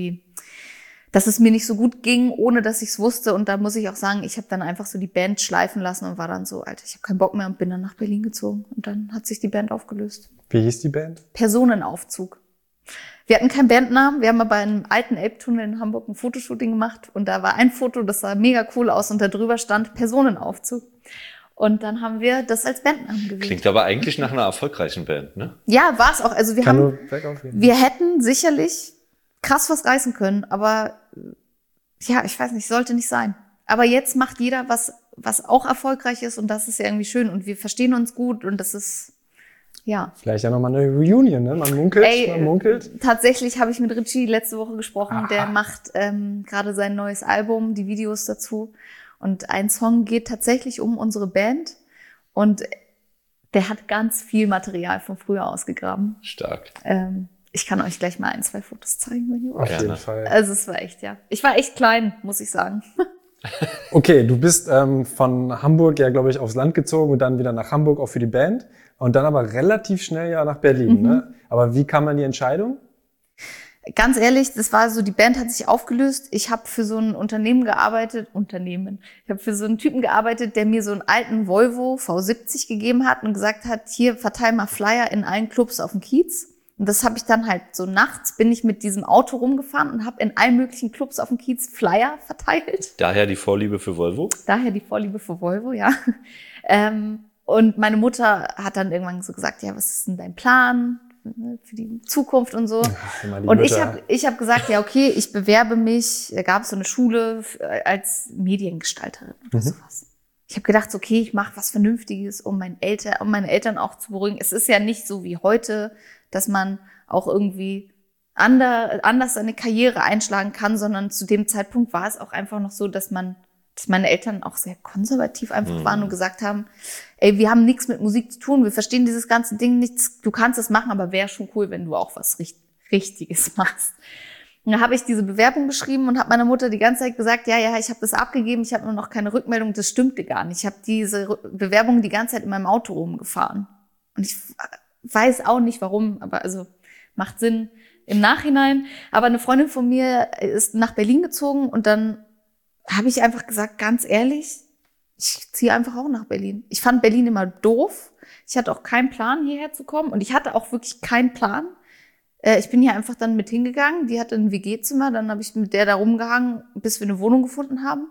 es mir nicht so gut ging, ohne dass ich es wusste. Und da muss ich auch sagen, ich habe dann einfach so die Band schleifen lassen und war dann so, Alter, ich habe keinen Bock mehr und bin dann nach Berlin gezogen. Und dann hat sich die Band aufgelöst. Wie hieß die Band? Personenaufzug. Wir hatten keinen Bandnamen. Wir haben aber in einem alten Elbtunnel in Hamburg ein Fotoshooting gemacht. Und da war ein Foto, das sah mega cool aus. Und da drüber stand Personenaufzug. Und dann haben wir das als Bandnamen gewählt. Klingt aber eigentlich nach einer erfolgreichen Band, ne? Ja, war es auch. Also wir hätten sicherlich krass was reißen können, aber ja, ich weiß nicht, sollte nicht sein. Aber jetzt macht jeder was auch erfolgreich ist und das ist ja irgendwie schön und wir verstehen uns gut und das ist, ja. Vielleicht ja nochmal eine Reunion, ne? Man munkelt. Tatsächlich habe ich mit Richie letzte Woche gesprochen. Der macht gerade sein neues Album, die Videos dazu. Und ein Song geht tatsächlich um unsere Band und der hat ganz viel Material von früher ausgegraben. Stark. Ich kann euch gleich mal 1, 2 Fotos zeigen, wenn ihr wollt. Auf jeden Fall. Also es war echt, ja. Ich war echt klein, muss ich sagen. Okay, du bist von Hamburg ja, glaube ich, aufs Land gezogen und dann wieder nach Hamburg auch für die Band und dann aber relativ schnell ja nach Berlin. Ne? Aber wie kam dann die Entscheidung? Ganz ehrlich, das war so, die Band hat sich aufgelöst. Ich habe für so ein Unternehmen gearbeitet. Ich habe für so einen Typen gearbeitet, der mir so einen alten Volvo V70 gegeben hat und gesagt hat, hier, verteil mal Flyer in allen Clubs auf dem Kiez. Und das habe ich dann halt so nachts, bin ich mit diesem Auto rumgefahren und habe in allen möglichen Clubs auf dem Kiez Flyer verteilt. Daher die Vorliebe für Volvo? Daher die Vorliebe für Volvo, ja. Und meine Mutter hat dann irgendwann so gesagt, ja, was ist denn dein Plan für die Zukunft und so. Und ich hab gesagt, ja, okay, ich bewerbe mich. Da gab es so eine Schule als Mediengestalterin oder sowas. Ich habe gedacht, okay, ich mache was Vernünftiges, um meine Eltern auch zu beruhigen. Es ist ja nicht so wie heute, dass man auch irgendwie anders seine Karriere einschlagen kann, sondern zu dem Zeitpunkt war es auch einfach noch so, dass meine Eltern auch sehr konservativ einfach waren und gesagt haben, ey, wir haben nichts mit Musik zu tun, wir verstehen dieses ganze Ding nicht, du kannst es machen, aber wäre schon cool, wenn du auch was Richtiges machst. Und dann habe ich diese Bewerbung geschrieben und habe meiner Mutter die ganze Zeit gesagt, ja, ich habe das abgegeben, ich habe nur noch keine Rückmeldung, das stimmte gar nicht. Ich habe diese Bewerbung die ganze Zeit in meinem Auto rumgefahren. Und ich weiß auch nicht warum, aber also macht Sinn im Nachhinein. Aber eine Freundin von mir ist nach Berlin gezogen und dann habe ich einfach gesagt, ganz ehrlich, ich ziehe einfach auch nach Berlin. Ich fand Berlin immer doof. Ich hatte auch keinen Plan, hierher zu kommen. Und ich hatte auch wirklich keinen Plan. Ich bin hier einfach dann mit hingegangen. Die hatte ein WG-Zimmer. Dann habe ich mit der da rumgehangen, bis wir eine Wohnung gefunden haben.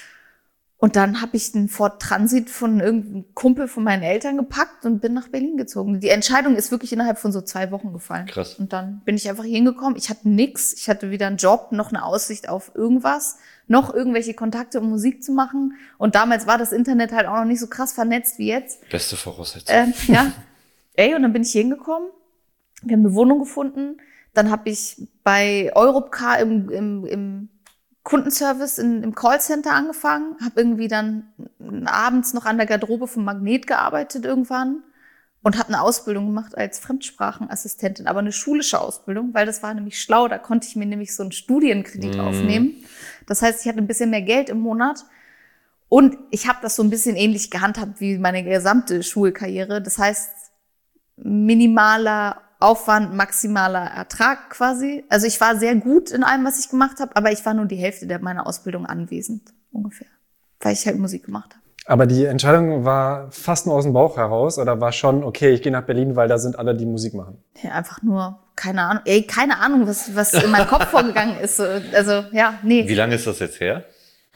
Und dann habe ich einen Ford Transit von irgendeinem Kumpel von meinen Eltern gepackt und bin nach Berlin gezogen. Die Entscheidung ist wirklich innerhalb von so 2 Wochen gefallen. Krass. Und dann bin ich einfach hier hingekommen. Ich hatte nix. Ich hatte weder einen Job, noch eine Aussicht auf irgendwas, noch irgendwelche Kontakte, um Musik zu machen. Und damals war das Internet halt auch noch nicht so krass vernetzt wie jetzt. Beste Voraussetzung. Ja. Und dann bin ich hier hingekommen. Wir haben eine Wohnung gefunden. Dann habe ich bei Europcar im Kundenservice im Callcenter angefangen, habe irgendwie dann abends noch an der Garderobe vom Magnet gearbeitet irgendwann und habe eine Ausbildung gemacht als Fremdsprachenassistentin, aber eine schulische Ausbildung, weil das war nämlich schlau, da konnte ich mir nämlich so einen Studienkredit aufnehmen. Das heißt, ich hatte ein bisschen mehr Geld im Monat und ich habe das so ein bisschen ähnlich gehandhabt wie meine gesamte Schulkarriere. Das heißt, minimaler Aufwand, maximaler Ertrag quasi. Also ich war sehr gut in allem, was ich gemacht habe, aber ich war nur die Hälfte meiner Ausbildung anwesend, ungefähr, weil ich halt Musik gemacht habe. Aber die Entscheidung war fast nur aus dem Bauch heraus oder war schon, okay, ich gehe nach Berlin, weil da sind alle, die Musik machen? Ja, einfach nur, keine Ahnung, keine Ahnung, was in meinem Kopf vorgegangen ist. Also, ja, nee. Wie lange ist das jetzt her?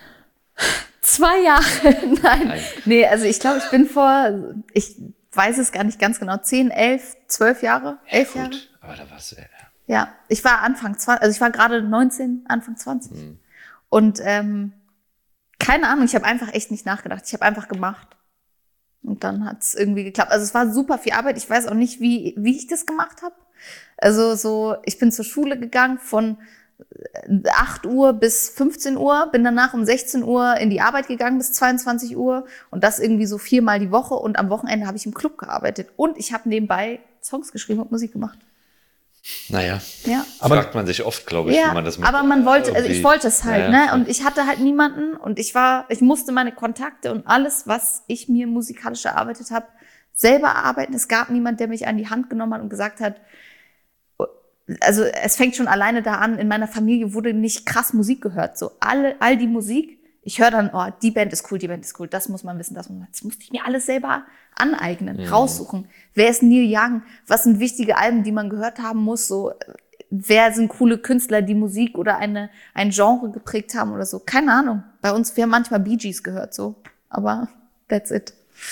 2 Jahre, nein. Nee, also ich glaube, ich weiß es gar nicht ganz genau, 10, 11, 12 Jahre, 11 Jahre. Gut, aber da warst du Ja, ich war Anfang 20, also ich war gerade 19, Anfang 20. Und keine Ahnung, ich habe einfach echt nicht nachgedacht. Ich habe einfach gemacht. Und dann hat es irgendwie geklappt. Also es war super viel Arbeit. Ich weiß auch nicht, wie ich das gemacht habe. Also ich bin zur Schule gegangen von 8 Uhr bis 15 Uhr, bin danach um 16 Uhr in die Arbeit gegangen bis 22 Uhr und das irgendwie so 4-mal die Woche und am Wochenende habe ich im Club gearbeitet und ich habe nebenbei Songs geschrieben und Musik gemacht. Naja, ja. Fragt man sich oft, glaube ich, ja, wie man das macht. Aber man wollte, also ich wollte es halt, ja, ne? Und ich hatte halt niemanden und ich musste meine Kontakte und alles, was ich mir musikalisch erarbeitet habe, selber erarbeiten. Es gab niemand, der mich an die Hand genommen hat und gesagt hat, also es fängt schon alleine da an, in meiner Familie wurde nicht krass Musik gehört. So all die Musik, ich höre dann, oh, die Band ist cool, das muss man wissen, das musste ich mir alles selber aneignen, raussuchen. Wer ist Neil Young? Was sind wichtige Alben, die man gehört haben muss? So, wer sind coole Künstler, die Musik oder ein Genre geprägt haben oder so? Keine Ahnung. Bei uns, wir haben manchmal Bee Gees gehört, so. Aber that's it.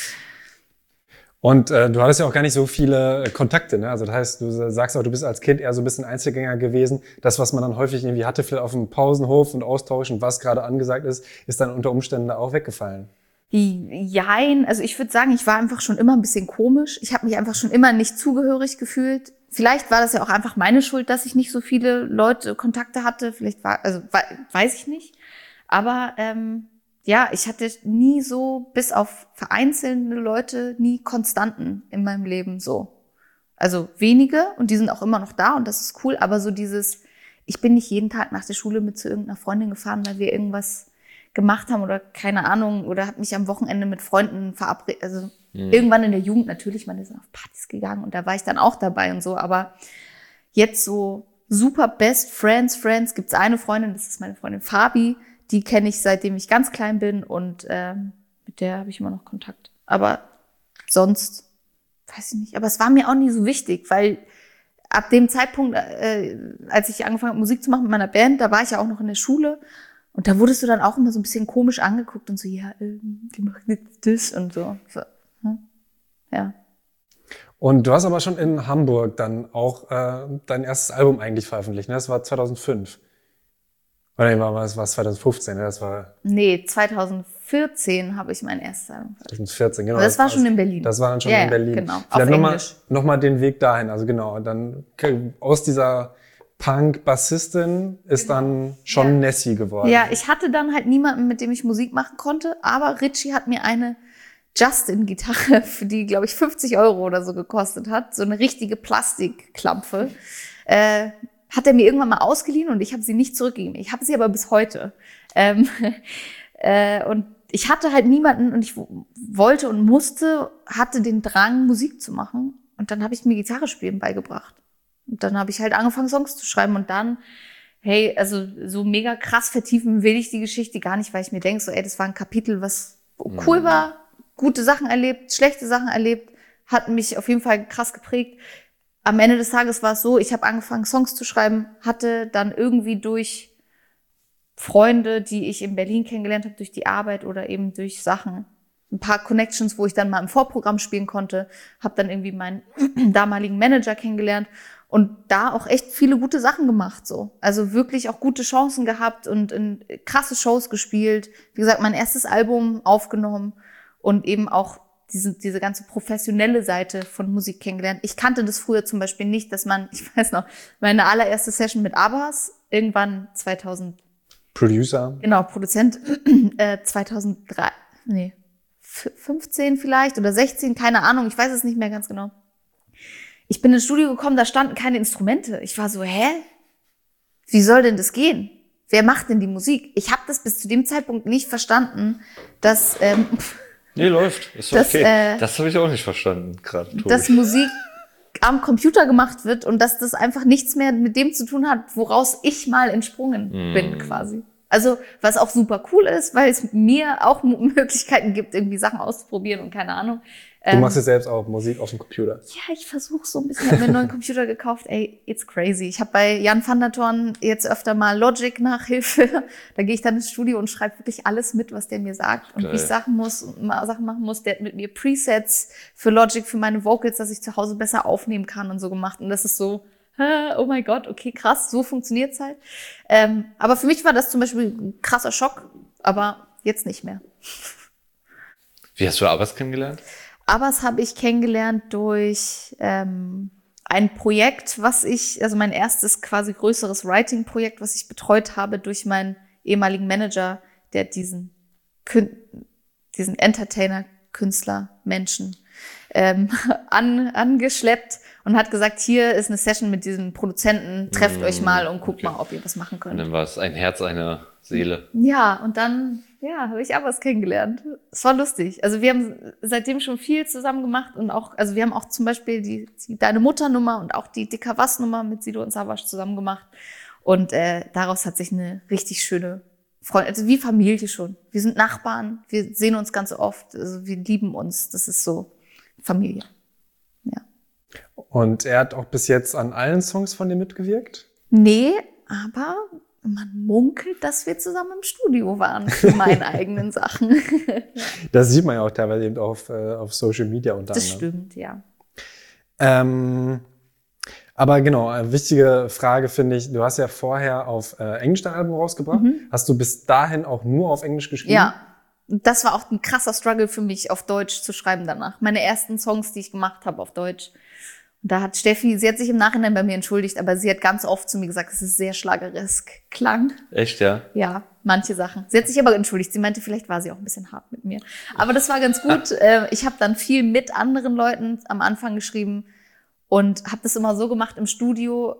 Und du hattest ja auch gar nicht so viele Kontakte, ne? Also das heißt, du sagst auch, du bist als Kind eher so ein bisschen Einzelgänger gewesen. Das, was man dann häufig irgendwie hatte, vielleicht auf dem Pausenhof und austauschen, was gerade angesagt ist dann unter Umständen da auch weggefallen. Jein, also ich würde sagen, ich war einfach schon immer ein bisschen komisch. Ich habe mich einfach schon immer nicht zugehörig gefühlt. Vielleicht war das ja auch einfach meine Schuld, dass ich nicht so viele Leute, Kontakte hatte. Weiß ich nicht. Aber ja, ich hatte nie so, bis auf vereinzelte Leute, nie Konstanten in meinem Leben so. Also wenige und die sind auch immer noch da und das ist cool, aber so dieses, ich bin nicht jeden Tag nach der Schule mit zu irgendeiner Freundin gefahren, weil wir irgendwas gemacht haben oder keine Ahnung oder habe mich am Wochenende mit Freunden verabredet. Also irgendwann in der Jugend natürlich, man ist auf Partys gegangen und da war ich dann auch dabei und so, aber jetzt so super Best Friends gibt's eine Freundin, das ist meine Freundin Fabi, die kenne ich seitdem ich ganz klein bin und mit der habe ich immer noch Kontakt. Aber sonst weiß ich nicht. Aber es war mir auch nie so wichtig, weil ab dem Zeitpunkt, als ich angefangen habe, Musik zu machen mit meiner Band, da war ich ja auch noch in der Schule und da wurdest du dann auch immer so ein bisschen komisch angeguckt und so, ja, die machen jetzt das und so. Ja. Und du hast aber schon in Hamburg dann auch dein erstes Album eigentlich veröffentlicht, ne? Das war 2005. Oder nee, war es 2015, ne? Das war... Nee, 2014 habe ich mein erstes Album veröffentlicht. 2014, genau. Aber das war schon in Berlin. Das war dann schon in Berlin. Genau, vielleicht noch mal den Weg dahin. Also genau, dann aus dieser Punk-Bassistin ist dann schon Nessie geworden. Ja, ich hatte dann halt niemanden, mit dem ich Musik machen konnte, aber Richie hat mir eine Justin-Gitarre, für die, glaube ich, 50 € oder so gekostet hat, so eine richtige Plastikklampfe, hat er mir irgendwann mal ausgeliehen und ich habe sie nicht zurückgegeben. Ich habe sie aber bis heute. Und ich hatte halt niemanden und ich wollte und hatte den Drang, Musik zu machen. Und dann habe ich mir Gitarre spielen beigebracht. Und dann habe ich halt angefangen, Songs zu schreiben. Und dann, hey, also so mega krass vertiefen will ich die Geschichte gar nicht, weil ich mir denke, so, ey, das war ein Kapitel, was cool war, gute Sachen erlebt, schlechte Sachen erlebt, hat mich auf jeden Fall krass geprägt. Am Ende des Tages war es so, ich habe angefangen, Songs zu schreiben, hatte dann irgendwie durch Freunde, die ich in Berlin kennengelernt habe, durch die Arbeit oder eben durch Sachen, ein paar Connections, wo ich dann mal im Vorprogramm spielen konnte, habe dann irgendwie meinen damaligen Manager kennengelernt und da auch echt viele gute Sachen gemacht, so. Also wirklich auch gute Chancen gehabt und in krasse Shows gespielt. Wie gesagt, mein erstes Album aufgenommen und eben auch diese ganze professionelle Seite von Musik kennengelernt. Ich kannte das früher zum Beispiel nicht, dass ich weiß noch, meine allererste Session mit Abbas, irgendwann 2000. Producer. Genau, Produzent, 15 vielleicht oder 16, keine Ahnung, ich weiß es nicht mehr ganz genau. Ich bin ins Studio gekommen, da standen keine Instrumente. Ich war so, hä? Wie soll denn das gehen? Wer macht denn die Musik? Ich habe das bis zu dem Zeitpunkt nicht verstanden, dass Nee, läuft. Ist okay. Das habe ich auch nicht verstanden, gerade. Dass Musik am Computer gemacht wird und dass das einfach nichts mehr mit dem zu tun hat, woraus ich mal entsprungen bin, quasi. Also, was auch super cool ist, weil es mir auch Möglichkeiten gibt, irgendwie Sachen auszuprobieren und keine Ahnung. Du machst jetzt selbst auch Musik auf dem Computer. Ja, ich versuche so ein bisschen. Ich habe mir einen neuen Computer gekauft. Ey, it's crazy. Ich habe bei Jan van der Thorn jetzt öfter mal Logic Nachhilfe. Da gehe ich dann ins Studio und schreibe wirklich alles mit, was der mir sagt. Und wie ich Sachen machen muss. Der hat mit mir Presets für Logic, für meine Vocals, dass ich zu Hause besser aufnehmen kann und so gemacht. Und das ist so, oh mein Gott, okay, krass, so funktioniert's halt. Aber für mich war das zum Beispiel ein krasser Schock, aber jetzt nicht mehr. Wie hast du Abbas kennengelernt? Abbas habe ich kennengelernt durch ein Projekt, also mein erstes quasi größeres Writing-Projekt, was ich betreut habe durch meinen ehemaligen Manager, der diesen Entertainer-Künstler, Menschen angeschleppt und hat gesagt, hier ist eine Session mit diesem Produzenten, trefft euch mal und guckt mal, ob ihr was machen könnt. Und dann war es ein Herz, eine Seele. Ja, und dann habe ich Abbas kennengelernt. Es war lustig. Also wir haben seitdem schon viel zusammen gemacht und auch, also wir haben auch zum Beispiel die Deine Mutter-Nummer und auch die Dicker Was-Nummer mit Sido und Savas zusammen gemacht. Und daraus hat sich eine richtig schöne Freundschaft, also wie Familie schon. Wir sind Nachbarn, wir sehen uns ganz oft, also wir lieben uns. Das ist so Familie. Ja. Und er hat auch bis jetzt an allen Songs von dir mitgewirkt? Nee, aber man munkelt, dass wir zusammen im Studio waren für meine eigenen Sachen. Das sieht man ja auch teilweise eben auf Social Media unter anderem. Das stimmt, ja. Aber genau, eine wichtige Frage finde ich, du hast ja vorher auf Englisch dein Album rausgebracht. Hast du bis dahin auch nur auf Englisch geschrieben? Ja, das war auch ein krasser Struggle für mich, auf Deutsch zu schreiben danach. Meine ersten Songs, die ich gemacht habe auf Deutsch. Und da hat Steffi, sie hat sich im Nachhinein bei mir entschuldigt, aber sie hat ganz oft zu mir gesagt, dass es sehr schlageresk klang. Echt, ja? Ja, manche Sachen. Sie hat sich aber entschuldigt. Sie meinte, vielleicht war sie auch ein bisschen hart mit mir. Aber das war ganz gut. Ich habe dann viel mit anderen Leuten am Anfang geschrieben und habe das immer so gemacht im Studio.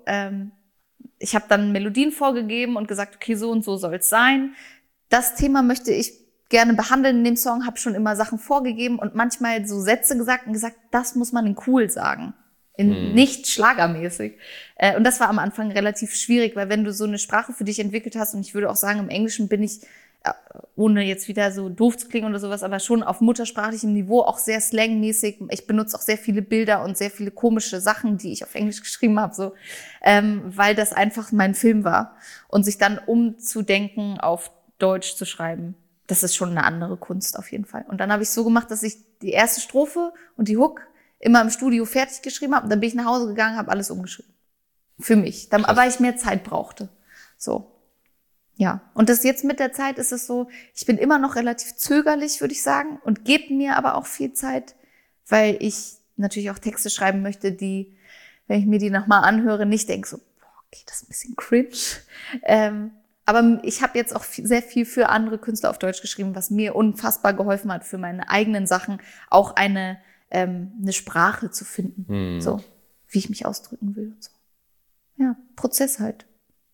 Ich habe dann Melodien vorgegeben und gesagt, okay, so und so soll es sein. Das Thema möchte ich gerne behandeln in dem Song, habe schon immer Sachen vorgegeben und manchmal so Sätze gesagt und gesagt, das muss man in cool sagen. Nicht schlagermäßig. Und das war am Anfang relativ schwierig, weil wenn du so eine Sprache für dich entwickelt hast, und ich würde auch sagen, im Englischen bin ich, ohne jetzt wieder so doof zu klingen oder sowas, aber schon auf muttersprachlichem Niveau auch sehr slangmäßig. Ich benutze auch sehr viele Bilder und sehr viele komische Sachen, die ich auf Englisch geschrieben habe, so, weil das einfach mein Film war. Und sich dann umzudenken, auf Deutsch zu schreiben, das ist schon eine andere Kunst auf jeden Fall. Und dann habe ich so gemacht, dass ich die erste Strophe und die Hook immer im Studio fertig geschrieben habe. Und dann bin ich nach Hause gegangen, habe alles umgeschrieben. Für mich. Dann, weil ich mehr Zeit brauchte. So. Ja. Und das jetzt mit der Zeit ist es so, ich bin immer noch relativ zögerlich, würde ich sagen. Und gebe mir aber auch viel Zeit, weil ich natürlich auch Texte schreiben möchte, die, wenn ich mir die nochmal anhöre, nicht denke so, boah, okay, das ist ein bisschen cringe. Aber ich habe jetzt auch sehr viel für andere Künstler auf Deutsch geschrieben, was mir unfassbar geholfen hat, für meine eigenen Sachen auch eine Sprache zu finden, so wie ich mich ausdrücken will und so. Ja, Prozess halt.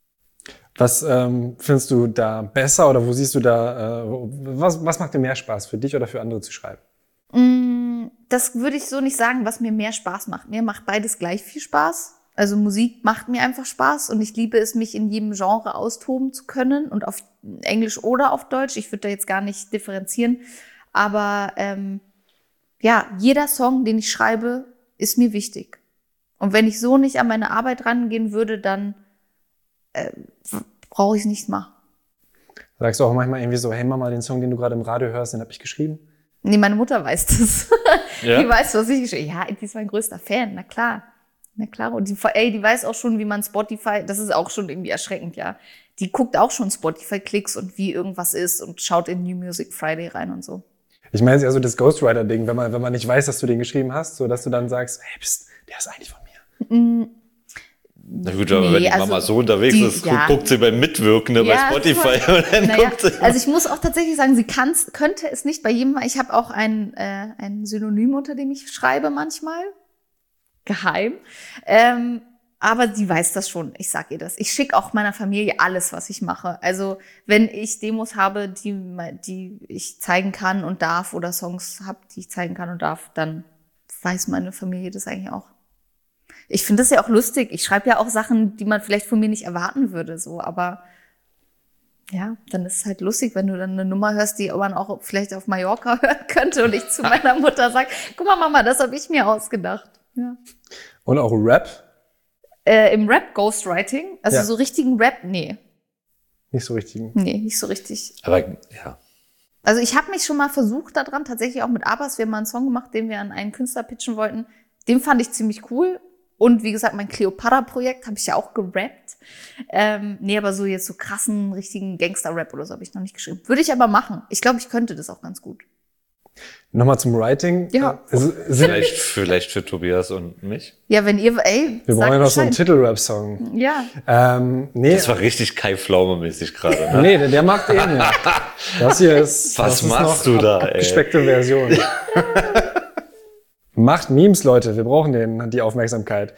Was findest du da besser oder wo siehst du da, was macht dir mehr Spaß, für dich oder für andere zu schreiben? Das würde ich so nicht sagen, was mir mehr Spaß macht. Mir macht beides gleich viel Spaß. Also Musik macht mir einfach Spaß und ich liebe es, mich in jedem Genre austoben zu können und auf Englisch oder auf Deutsch. Ich würde da jetzt gar nicht differenzieren, aber ja, jeder Song, den ich schreibe, ist mir wichtig. Und wenn ich so nicht an meine Arbeit rangehen würde, dann brauche ich es nicht machen. Sagst du auch manchmal irgendwie so, hey Mama, den Song, den du gerade im Radio hörst, den habe ich geschrieben? Nee, meine Mutter weiß das. Ja? Die weiß, was ich geschrieben habe. Ja, die ist mein größter Fan, na klar. Na klar. Und die weiß auch schon, wie man Spotify, das ist auch schon irgendwie erschreckend, ja. Die guckt auch schon Spotify-Klicks und wie irgendwas ist und schaut in New Music Friday rein und so. Ich meine jetzt eher so das Ghostwriter-Ding, wenn man nicht weiß, dass du den geschrieben hast, so dass du dann sagst, hey, der ist eigentlich von mir. Na gut, aber wenn die Mama so unterwegs ist, guckt sie beim Mitwirken bei Spotify. Und dann guckt sie. Also ich muss auch tatsächlich sagen, sie könnte es nicht bei jedem. Ich habe auch ein Synonym, unter dem ich schreibe manchmal. Geheim. Aber sie weiß das schon. Ich sag ihr das. Ich schicke auch meiner Familie alles, was ich mache. Also wenn ich Demos habe, die ich zeigen kann und darf oder Songs habe, die ich zeigen kann und darf, dann weiß meine Familie das eigentlich auch. Ich finde das ja auch lustig. Ich schreibe ja auch Sachen, die man vielleicht von mir nicht erwarten würde, so. Aber Ja, dann ist es halt lustig, wenn du dann eine Nummer hörst, die man auch vielleicht auf Mallorca hören könnte und ich zu meiner Mutter sage, guck mal Mama, das habe ich mir ausgedacht. Ja. Und auch Rap? Im Rap Ghostwriting, also so richtigen Rap, nee. Nicht so richtig. Nee, nicht so richtig. Aber ja. Also ich habe mich schon mal versucht daran, tatsächlich auch mit Abbas, wir haben mal einen Song gemacht, den wir an einen Künstler pitchen wollten. Den fand ich ziemlich cool. Und wie gesagt, mein Cleopatra-Projekt habe ich ja auch gerappt. Nee, aber so jetzt so krassen, richtigen Gangster-Rap oder so habe ich noch nicht geschrieben. Würde ich aber machen. Ich glaube, ich könnte das auch ganz gut. Nochmal zum Writing. Ja. Vielleicht für Tobias und mich. Ja, wenn ihr, wir brauchen ja noch so einen Titel-Rap-Song. Ja. Nee. Das war richtig Kai Pflaume-mäßig gerade, ne? Nee, der mag den ja. Das hier ist, Was das machst ist noch du da, abgespeckte Version. Macht Memes, Leute. Wir brauchen die Aufmerksamkeit.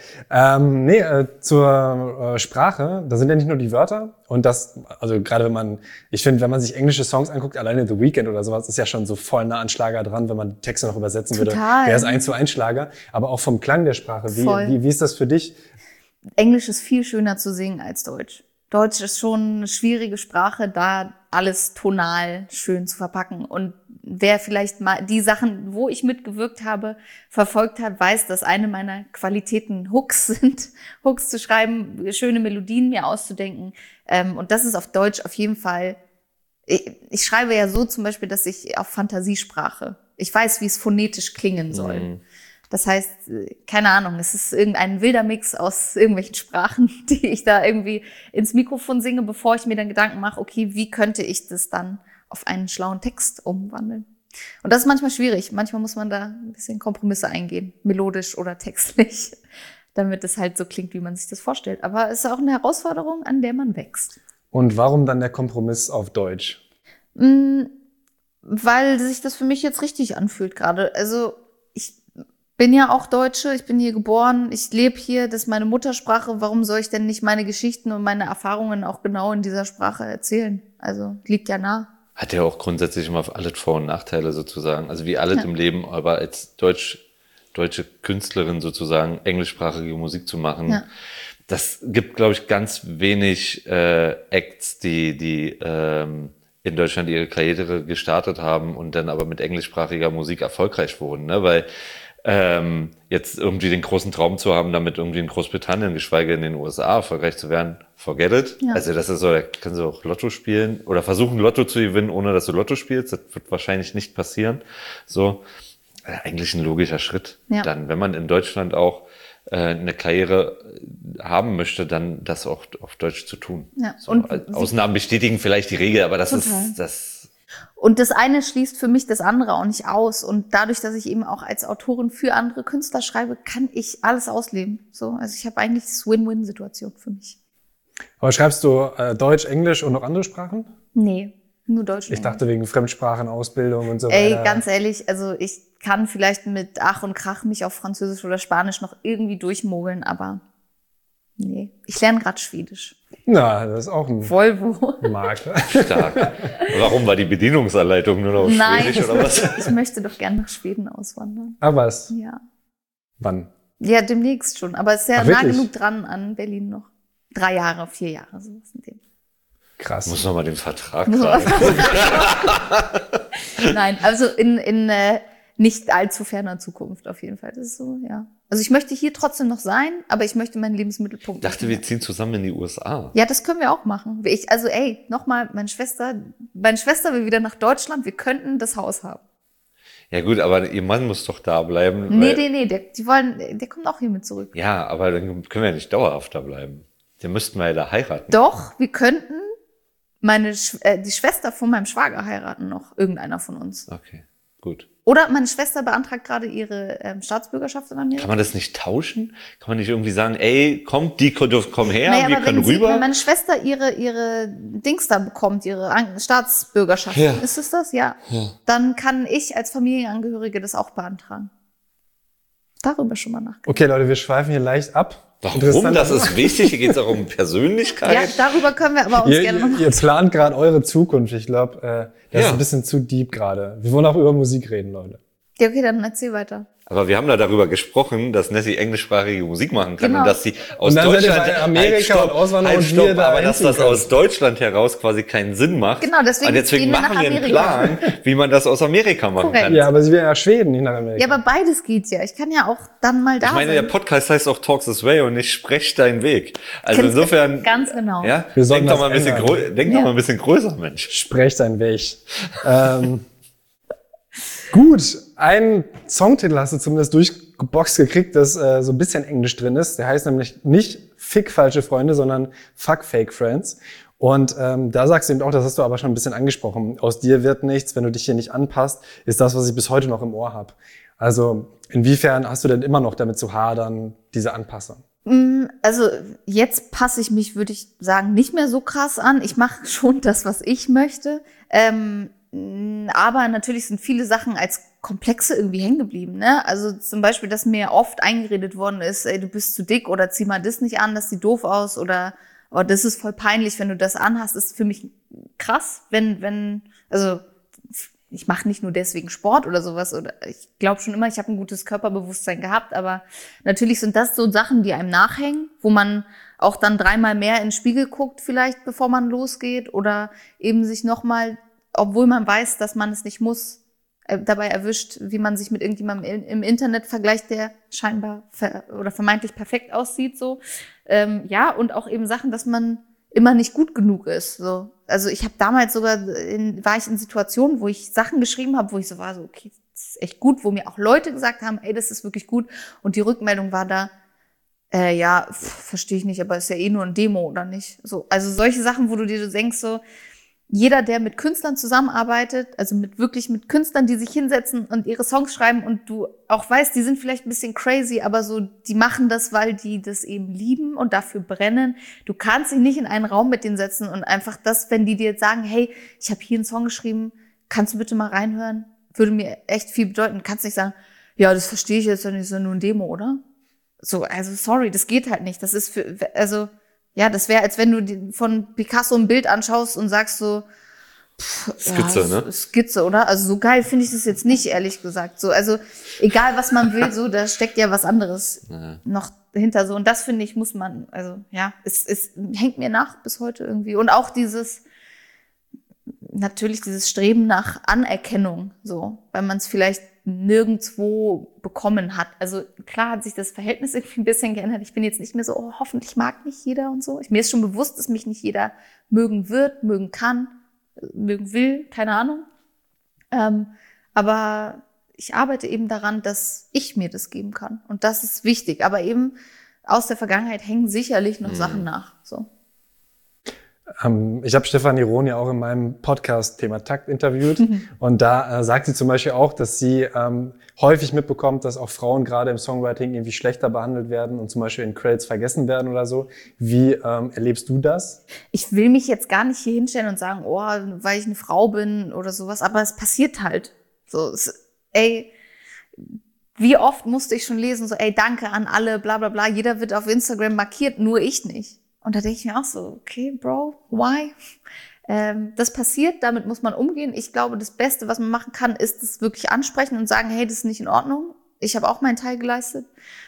Zur Sprache. Da sind ja nicht nur die Wörter. Und das, also gerade ich finde, wenn man sich englische Songs anguckt, alleine The Weeknd oder sowas, ist ja schon so voll nah an Schlager dran, wenn man Texte noch übersetzen würde. Wäre es 1:1 Schlager. Aber auch vom Klang der Sprache. Wie ist das für dich? Englisch ist viel schöner zu singen als Deutsch. Deutsch ist schon eine schwierige Sprache, da alles tonal schön zu verpacken. Und wer vielleicht mal die Sachen, wo ich mitgewirkt habe, verfolgt hat, weiß, dass eine meiner Qualitäten Hooks sind. Hooks zu schreiben, schöne Melodien mir auszudenken. Und das ist auf Deutsch auf jeden Fall. Ich schreibe ja so zum Beispiel, dass ich auf Fantasiesprache. Ich weiß, wie es phonetisch klingen soll. Mhm. Das heißt, keine Ahnung, es ist irgendein wilder Mix aus irgendwelchen Sprachen, die ich da irgendwie ins Mikrofon singe, bevor ich mir dann Gedanken mache, okay, wie könnte ich das dann auf einen schlauen Text umwandeln? Und das ist manchmal schwierig. Manchmal muss man da ein bisschen Kompromisse eingehen, melodisch oder textlich, damit es halt so klingt, wie man sich das vorstellt. Aber es ist auch eine Herausforderung, an der man wächst. Und warum dann der Kompromiss auf Deutsch? Weil sich das für mich jetzt richtig anfühlt gerade. Also ich bin ja auch Deutsche, ich bin hier geboren, ich lebe hier, das ist meine Muttersprache. Warum soll ich denn nicht meine Geschichten und meine Erfahrungen auch genau in dieser Sprache erzählen? Also liegt ja nah. Hat ja auch grundsätzlich immer alles Vor- und Nachteile sozusagen. Also wie alles im Leben, aber als deutsche Künstlerin sozusagen englischsprachige Musik zu machen, das gibt, glaube ich, ganz wenig Acts, die in Deutschland ihre Karriere gestartet haben und dann aber mit englischsprachiger Musik erfolgreich wurden, ne? Weil jetzt irgendwie den großen Traum zu haben, damit irgendwie in Großbritannien, geschweige in den USA erfolgreich zu werden, forget it. Ja. Also das ist so, da kannst du auch Lotto spielen oder versuchen Lotto zu gewinnen, ohne dass du Lotto spielst. Das wird wahrscheinlich nicht passieren. So, eigentlich ein logischer Schritt. Ja. Dann, wenn man in Deutschland auch eine Karriere haben möchte, dann das auch auf Deutsch zu tun. Ja. So, und Ausnahmen bestätigen vielleicht die Regel, aber das ist das. Und das eine schließt für mich das andere auch nicht aus. Und dadurch, dass ich eben auch als Autorin für andere Künstler schreibe, kann ich alles ausleben. So, also ich habe eigentlich das Win-Win-Situation für mich. Aber schreibst du Deutsch, Englisch und noch andere Sprachen? Nee, nur Deutsch. Ich dachte wegen Fremdsprachenausbildung und so weiter. Ey, ganz ehrlich, also ich kann vielleicht mit Ach und Krach mich auf Französisch oder Spanisch noch irgendwie durchmogeln, aber nee, ich lerne gerade Schwedisch. Na, das ist auch ein Volvo. Markt. Stark. Warum war die Bedienungsanleitung nur noch auf Schwedisch oder was? Ich möchte doch gern nach Schweden auswandern. Ah, was? Ja. Wann? Ja, demnächst schon. Aber es ist ja nah genug dran an Berlin noch. 3 Jahre, 4 Jahre, sowas in dem. Krass. Muss noch mal den Vertrag fragen. Nein, also in nicht allzu ferner Zukunft auf jeden Fall. Das ist so, ja. Also ich möchte hier trotzdem noch sein, aber ich möchte meinen Lebensmittelpunkt. Ich dachte, wir ziehen zusammen in die USA. Ja, das können wir auch machen. Nochmal, meine Schwester will wieder nach Deutschland. Wir könnten das Haus haben. Ja gut, aber ihr Mann muss doch da bleiben. Nee, der kommt auch hier mit zurück. Ja, aber dann können wir ja nicht dauerhaft da bleiben. Den müssten wir ja da heiraten. Doch, wir könnten die Schwester von meinem Schwager heiraten noch, irgendeiner von uns. Okay, gut. Oder meine Schwester beantragt gerade ihre Staatsbürgerschaft in Amerika. Kann man das nicht tauschen? Kann man nicht irgendwie sagen, ey, komm her, naja, wir können rüber? Wenn meine Schwester ihre Dings da bekommt, ihre Staatsbürgerschaft, ist es das? Ja. Dann kann ich als Familienangehörige das auch beantragen. Darüber schon mal nachdenken. Okay, Leute, wir schweifen hier leicht ab. Warum? Das ist wichtig. Hier geht es auch um Persönlichkeit. Ja, darüber können wir aber uns gerne noch. Ihr plant gerade eure Zukunft. Ich glaube, das ist ein bisschen zu deep gerade. Wir wollen auch über Musik reden, Leute. Ja, okay, dann erzähl weiter. Aber wir haben da darüber gesprochen, dass Nessie englischsprachige Musik machen kann und dass sie aus Und dann seid ihr Deutschland bei Amerika und auswandern und wir da aber dass das hinziehen aus Deutschland heraus quasi keinen Sinn macht. Genau, deswegen und deswegen gehen wir machen nach wir einen Amerika. Plan, wie man das aus Amerika machen Korrekt. kann. Ja, aber sie wären ja Schweden, nicht nach Amerika. Ja, aber beides geht ja. Ich kann ja auch dann mal da Ich meine, der sein. Podcast heißt auch Talk This Way und nicht Sprech deinen Weg. Also insofern, Ganz genau. ja, Wir sollten denk doch das mal ein bisschen, ändern. denk doch mal ein bisschen größer, Mensch. Sprech deinen Weg. Gut, einen Songtitel hast du zumindest durchgeboxt gekriegt, das so ein bisschen Englisch drin ist. Der heißt nämlich nicht Fick falsche Freunde, sondern Fuck Fake Friends. Und da sagst du eben auch, das hast du aber schon ein bisschen angesprochen, aus dir wird nichts, wenn du dich hier nicht anpasst, ist das, was ich bis heute noch im Ohr habe. Also inwiefern hast du denn immer noch damit zu hadern, diese Anpassung? Also jetzt passe ich mich, würde ich sagen, nicht mehr so krass an. Ich mache schon das, was ich möchte. Aber natürlich sind viele Sachen als Komplexe irgendwie hängen geblieben. Ne? Also zum Beispiel, dass mir oft eingeredet worden ist, ey, du bist zu dick oder zieh mal das nicht an, das sieht doof aus oder oh, das ist voll peinlich, wenn du das anhast. Ist für mich krass, also ich mache nicht nur deswegen Sport oder sowas. Oder ich glaube schon immer, ich habe ein gutes Körperbewusstsein gehabt, aber natürlich sind das so Sachen, die einem nachhängen, wo man auch dann 3-mal mehr in den Spiegel guckt vielleicht, bevor man losgeht oder eben sich nochmal, obwohl man weiß, dass man es nicht muss, dabei erwischt, wie man sich mit irgendjemandem im Internet vergleicht, der scheinbar oder vermeintlich perfekt aussieht, so. Ja, und auch eben Sachen, dass man immer nicht gut genug ist, so. Also ich habe damals sogar, war ich in Situationen, wo ich Sachen geschrieben habe, wo ich so war, so, okay, das ist echt gut, wo mir auch Leute gesagt haben, ey, das ist wirklich gut. Und die Rückmeldung war da, ja, verstehe ich nicht, aber ist ja eh nur ein Demo, oder nicht? So, also solche Sachen, wo du dir denkst, so, jeder, der mit Künstlern zusammenarbeitet, also mit Künstlern, die sich hinsetzen und ihre Songs schreiben und du auch weißt, die sind vielleicht ein bisschen crazy, aber so, die machen das, weil die das eben lieben und dafür brennen. Du kannst dich nicht in einen Raum mit denen setzen und einfach das, wenn die dir jetzt sagen, hey, ich habe hier einen Song geschrieben, kannst du bitte mal reinhören? Würde mir echt viel bedeuten. Kannst nicht sagen, ja, das verstehe ich jetzt, das ist ja nur ein Demo, oder? So, also sorry, das geht halt nicht. Das ist ja, das wäre, als wenn du von Picasso ein Bild anschaust und sagst so, Skizze, ja, ne? Skizze, oder? Also so geil finde ich das jetzt nicht, ehrlich gesagt. So, also egal, was man will, so, da steckt ja was anderes noch dahinter. So, und das finde ich, muss man, also ja, es hängt mir nach bis heute irgendwie. Und auch natürlich dieses Streben nach Anerkennung, so, weil man es vielleicht nirgendwo bekommen hat. Also klar hat sich das Verhältnis irgendwie ein bisschen geändert. Ich bin jetzt nicht mehr so, oh, hoffentlich mag mich jeder und so. Mir ist schon bewusst, dass mich nicht jeder mögen wird, mögen kann, mögen will, keine Ahnung. Aber ich arbeite eben daran, dass ich mir das geben kann. Und das ist wichtig. Aber eben aus der Vergangenheit hängen sicherlich noch Sachen nach. So. Ich habe Stefanie Rohn ja auch in meinem Podcast Thema Takt interviewt und da sagt sie zum Beispiel auch, dass sie häufig mitbekommt, dass auch Frauen gerade im Songwriting irgendwie schlechter behandelt werden und zum Beispiel in Credits vergessen werden oder so. Wie erlebst du das? Ich will mich jetzt gar nicht hier hinstellen und sagen, oh, weil ich eine Frau bin oder sowas, aber es passiert halt. So, ey, wie oft musste ich schon lesen, so, ey, danke an alle, bla bla bla, jeder wird auf Instagram markiert, nur ich nicht. Und da denke ich mir auch so, okay, Bro, why? Das passiert, damit muss man umgehen. Ich glaube, das Beste, was man machen kann, ist es wirklich ansprechen und sagen, hey, das ist nicht in Ordnung. Ich habe auch meinen Teil geleistet.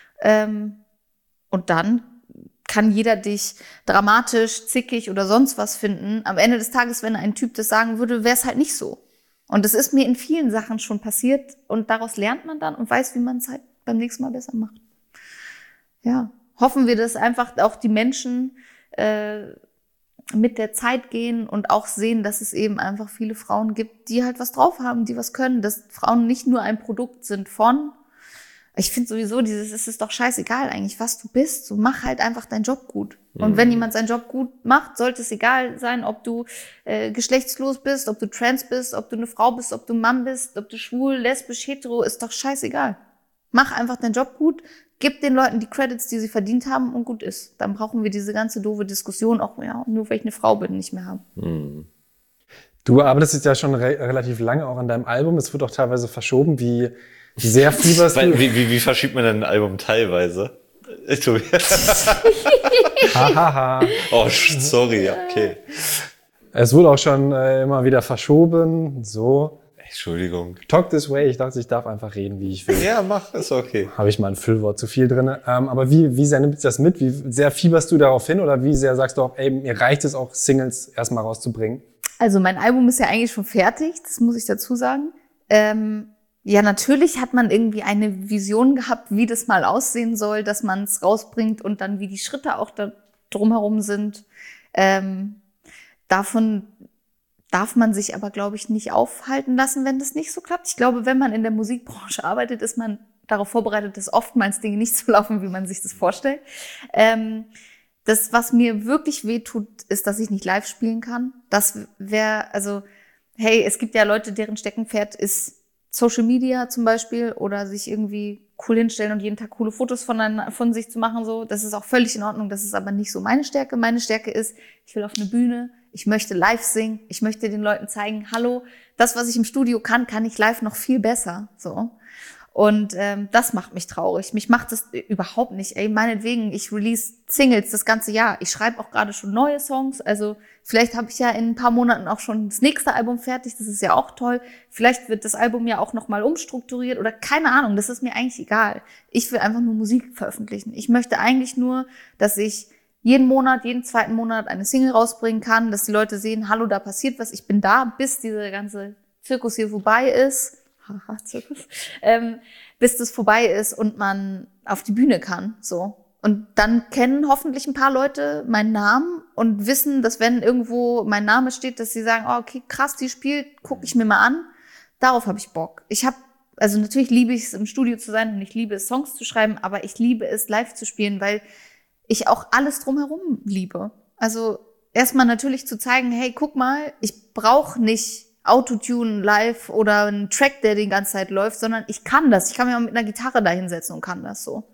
Und dann kann jeder dich dramatisch, zickig oder sonst was finden. Am Ende des Tages, wenn ein Typ das sagen würde, wäre es halt nicht so. Und das ist mir in vielen Sachen schon passiert. Und daraus lernt man dann und weiß, wie man es halt beim nächsten Mal besser macht. Ja. Hoffen wir, dass einfach auch die Menschen mit der Zeit gehen und auch sehen, dass es eben einfach viele Frauen gibt, die halt was drauf haben, die was können, dass Frauen nicht nur ein Produkt sind von. Ich finde sowieso es ist doch scheißegal eigentlich, was du bist. So mach halt einfach deinen Job gut. Und wenn jemand seinen Job gut macht, sollte es egal sein, ob du geschlechtslos bist, ob du trans bist, ob du eine Frau bist, ob du ein Mann bist, ob du schwul, lesbisch, hetero, ist doch scheißegal. Mach einfach deinen Job gut. Gib den Leuten die Credits, die sie verdient haben und gut ist. Dann brauchen wir diese ganze doofe Diskussion auch, ja, nur weil ich eine Frau bin, nicht mehr haben. Du arbeitest jetzt ja schon relativ lange auch an deinem Album. Es wird auch teilweise verschoben. Wie sehr fieberst du? Wie verschiebt man denn ein Album teilweise? Hahaha. Oh, sorry, okay. Es wurde auch schon immer wieder verschoben. So. Entschuldigung. Talk this way. Ich dachte, ich darf einfach reden, wie ich will. Ja, mach, ist okay. Habe ich mal ein Füllwort zu viel drin. Aber wie sehr nimmt sich das mit? Wie sehr fieberst du darauf hin? Oder wie sehr sagst du auch, ey, mir reicht es auch, Singles erstmal rauszubringen? Also mein Album ist ja eigentlich schon fertig, das muss ich dazu sagen. Ja, natürlich hat man irgendwie eine Vision gehabt, wie das mal aussehen soll, dass man es rausbringt und dann wie die Schritte auch da drumherum sind. Davon darf man sich aber, glaube ich, nicht aufhalten lassen, wenn das nicht so klappt. Ich glaube, wenn man in der Musikbranche arbeitet, ist man darauf vorbereitet, dass oftmals Dinge nicht so laufen, wie man sich das vorstellt. Das, was mir wirklich wehtut, ist, dass ich nicht live spielen kann. Das wäre, also, hey, es gibt ja Leute, deren Steckenpferd ist Social Media zum Beispiel oder sich irgendwie cool hinstellen und jeden Tag coole Fotos von sich zu machen. So, das ist auch völlig in Ordnung. Das ist aber nicht so meine Stärke. Meine Stärke ist, ich will auf eine Bühne, ich möchte live singen, ich möchte den Leuten zeigen, hallo, das, was ich im Studio kann ich live noch viel besser. So. Und das macht mich traurig. Mich macht das überhaupt nicht. Ey, meinetwegen, ich release Singles das ganze Jahr. Ich schreibe auch gerade schon neue Songs. Also vielleicht habe ich ja in ein paar Monaten auch schon das nächste Album fertig. Das ist ja auch toll. Vielleicht wird das Album ja auch nochmal umstrukturiert oder keine Ahnung. Das ist mir eigentlich egal. Ich will einfach nur Musik veröffentlichen. Ich möchte eigentlich nur, dass ich jeden Monat, jeden zweiten Monat eine Single rausbringen kann, dass die Leute sehen, hallo, da passiert was. Ich bin da, bis dieser ganze Zirkus hier vorbei ist. Zirkus, bis das vorbei ist und man auf die Bühne kann, so. Und dann kennen hoffentlich ein paar Leute meinen Namen und wissen, dass wenn irgendwo mein Name steht, dass sie sagen, oh, okay, krass, die spielt, gucke ich mir mal an. Darauf habe ich Bock. Also natürlich liebe ich es, im Studio zu sein und ich liebe es, Songs zu schreiben, aber ich liebe es, live zu spielen, weil ich auch alles drumherum liebe. Also erstmal natürlich zu zeigen, hey, guck mal, ich brauche nicht Autotune live oder einen Track, der die ganze Zeit läuft, sondern ich kann das. Ich kann mich auch mit einer Gitarre da hinsetzen und kann das so.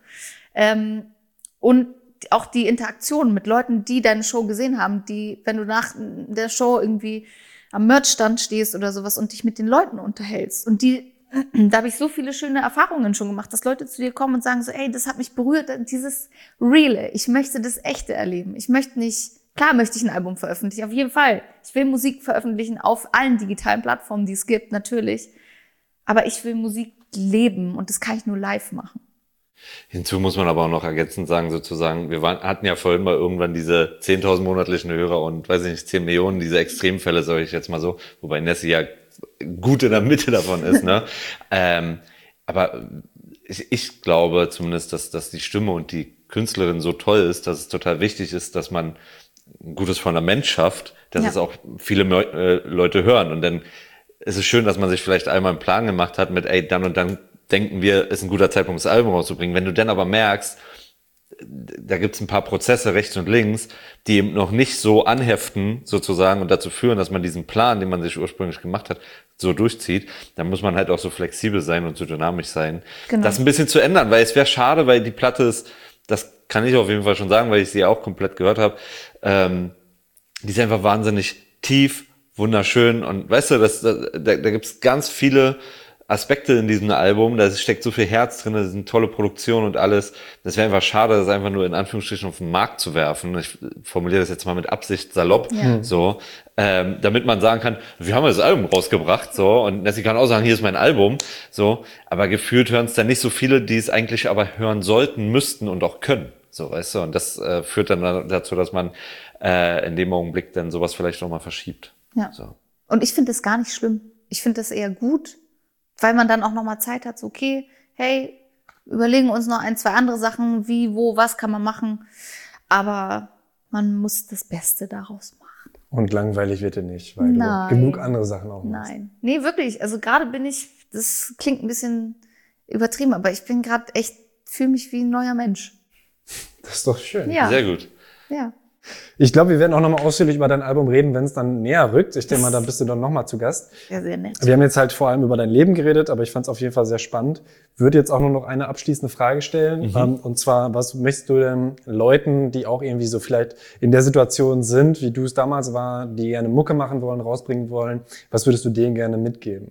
Und auch die Interaktion mit Leuten, die deine Show gesehen haben, die, wenn du nach der Show irgendwie am Merchstand stehst oder sowas und dich mit den Leuten unterhältst. Und da habe ich so viele schöne Erfahrungen schon gemacht, dass Leute zu dir kommen und sagen so, ey, das hat mich berührt, dieses Reale. Ich möchte das Echte erleben. Klar möchte ich ein Album veröffentlichen, auf jeden Fall. Ich will Musik veröffentlichen auf allen digitalen Plattformen, die es gibt, natürlich. Aber ich will Musik leben und das kann ich nur live machen. Hinzu muss man aber auch noch ergänzend sagen, sozusagen, hatten ja vorhin mal irgendwann diese 10.000 monatlichen Hörer und, weiß ich nicht, 10 Millionen, diese Extremfälle, sage ich jetzt mal so, wobei Nessie ja gut in der Mitte davon ist, ne? Aber ich glaube zumindest, dass die Stimme und die Künstlerin so toll ist, dass es total wichtig ist, dass man ein gutes Fundament schafft, dass es auch viele Leute hören. Und dann ist es schön, dass man sich vielleicht einmal einen Plan gemacht hat mit, ey, dann und dann denken wir, ist ein guter Zeitpunkt, das Album rauszubringen. Wenn du dann aber merkst, da gibt's ein paar Prozesse rechts und links, die eben noch nicht so anheften sozusagen und dazu führen, dass man diesen Plan, den man sich ursprünglich gemacht hat, so durchzieht, dann muss man halt auch so flexibel sein und so dynamisch sein, das ein bisschen zu ändern, weil es wäre schade, weil die Platte ist, das kann ich auf jeden Fall schon sagen, weil ich sie ja auch komplett gehört habe, die ist einfach wahnsinnig tief, wunderschön und weißt du, da gibt's ganz viele Aspekte in diesem Album, da steckt so viel Herz drin, das ist eine tolle Produktion und alles. Das wäre einfach schade, das einfach nur in Anführungsstrichen auf den Markt zu werfen. Ich formuliere das jetzt mal mit Absicht salopp, so, damit man sagen kann, wir haben das Album rausgebracht, so, und Nessie kann auch sagen, hier ist mein Album, so, aber gefühlt hören es dann nicht so viele, die es eigentlich aber hören sollten, müssten und auch können, so, weißt du, und das führt dann dazu, dass man in dem Augenblick dann sowas vielleicht auch mal verschiebt. Ja. So. Und ich finde das gar nicht schlimm. Ich finde das eher gut, weil man dann auch nochmal Zeit hat, so, okay, hey, überlegen uns noch 1, 2 andere Sachen, wie, wo, was kann man machen. Aber man muss das Beste daraus machen. Und langweilig wird dir nicht, weil du genug andere Sachen auch machst. Nein, nee, wirklich. Also gerade das klingt ein bisschen übertrieben, aber ich bin gerade fühle mich wie ein neuer Mensch. Das ist doch schön. Ja. Sehr gut. Ja. Ich glaube, wir werden auch nochmal ausführlich über dein Album reden, wenn es dann näher rückt. Ich denke mal, da bist du dann nochmal zu Gast. Ja, sehr nett. Wir haben jetzt halt vor allem über dein Leben geredet, aber ich fand es auf jeden Fall sehr spannend. Würde jetzt auch nur noch eine abschließende Frage stellen. Und zwar, was möchtest du denn Leuten, die auch irgendwie so vielleicht in der Situation sind, wie du es damals war, die gerne Mucke machen wollen, rausbringen wollen, was würdest du denen gerne mitgeben?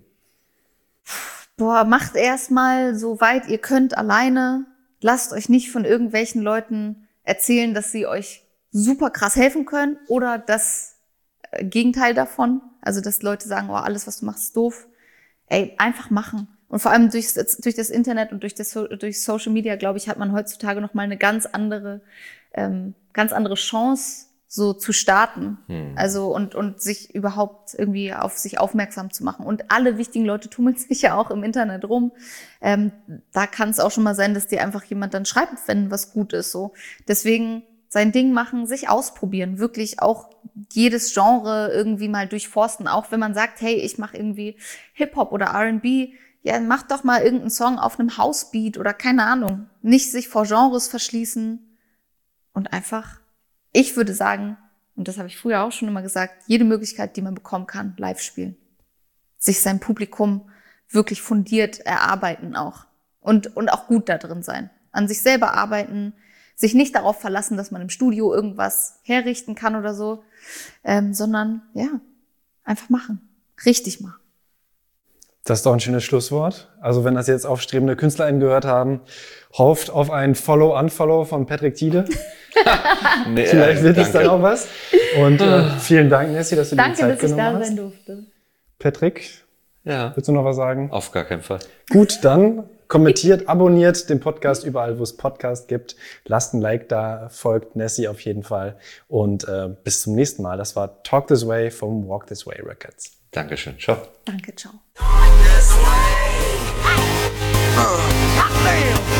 Boah, macht erstmal so weit ihr könnt alleine. Lasst euch nicht von irgendwelchen Leuten erzählen, dass sie euch super krass helfen können oder das Gegenteil davon. Also, dass Leute sagen, oh, alles, was du machst, ist doof. ey, einfach machen. Und vor allem durch das Internet und durch Social Media, glaube ich, hat man heutzutage nochmal eine ganz andere Chance, so zu starten. Also und sich überhaupt irgendwie auf sich aufmerksam zu machen. Und alle wichtigen Leute tummeln sich ja auch im Internet rum. Da kann es auch schon mal sein, dass dir einfach jemand dann schreibt, wenn was gut ist. So. Deswegen sein Ding machen, sich ausprobieren, wirklich auch jedes Genre irgendwie mal durchforsten. Auch wenn man sagt, hey, ich mache irgendwie Hip-Hop oder R&B, ja, mach doch mal irgendeinen Song auf einem Housebeat oder keine Ahnung. Nicht sich vor Genres verschließen und einfach, ich würde sagen, und das habe ich früher auch schon immer gesagt, jede Möglichkeit, die man bekommen kann, live spielen. Sich sein Publikum wirklich fundiert erarbeiten auch. Und auch gut da drin sein. An sich selber arbeiten, sich nicht darauf verlassen, dass man im Studio irgendwas herrichten kann oder so, sondern ja, einfach machen. Richtig machen. Das ist doch ein schönes Schlusswort. Also wenn das jetzt aufstrebende KünstlerInnen gehört haben, hofft auf ein Follow-Unfollow von Patrick Tiede. Nee, Vielleicht wird es dann auch was. Und vielen Dank, Nessie, dass du dir die Zeit genommen hast. Danke, dass ich da sein durfte. Patrick, Ja, willst du noch was sagen? auf gar keinen Fall. Gut, dann kommentiert, abonniert den Podcast überall, wo es Podcast gibt. Lasst ein Like da, folgt Nessie auf jeden Fall. Und bis zum nächsten Mal. Das war Talk This Way vom Walk This Way Records. Dankeschön. Ciao. Danke, ciao. This way.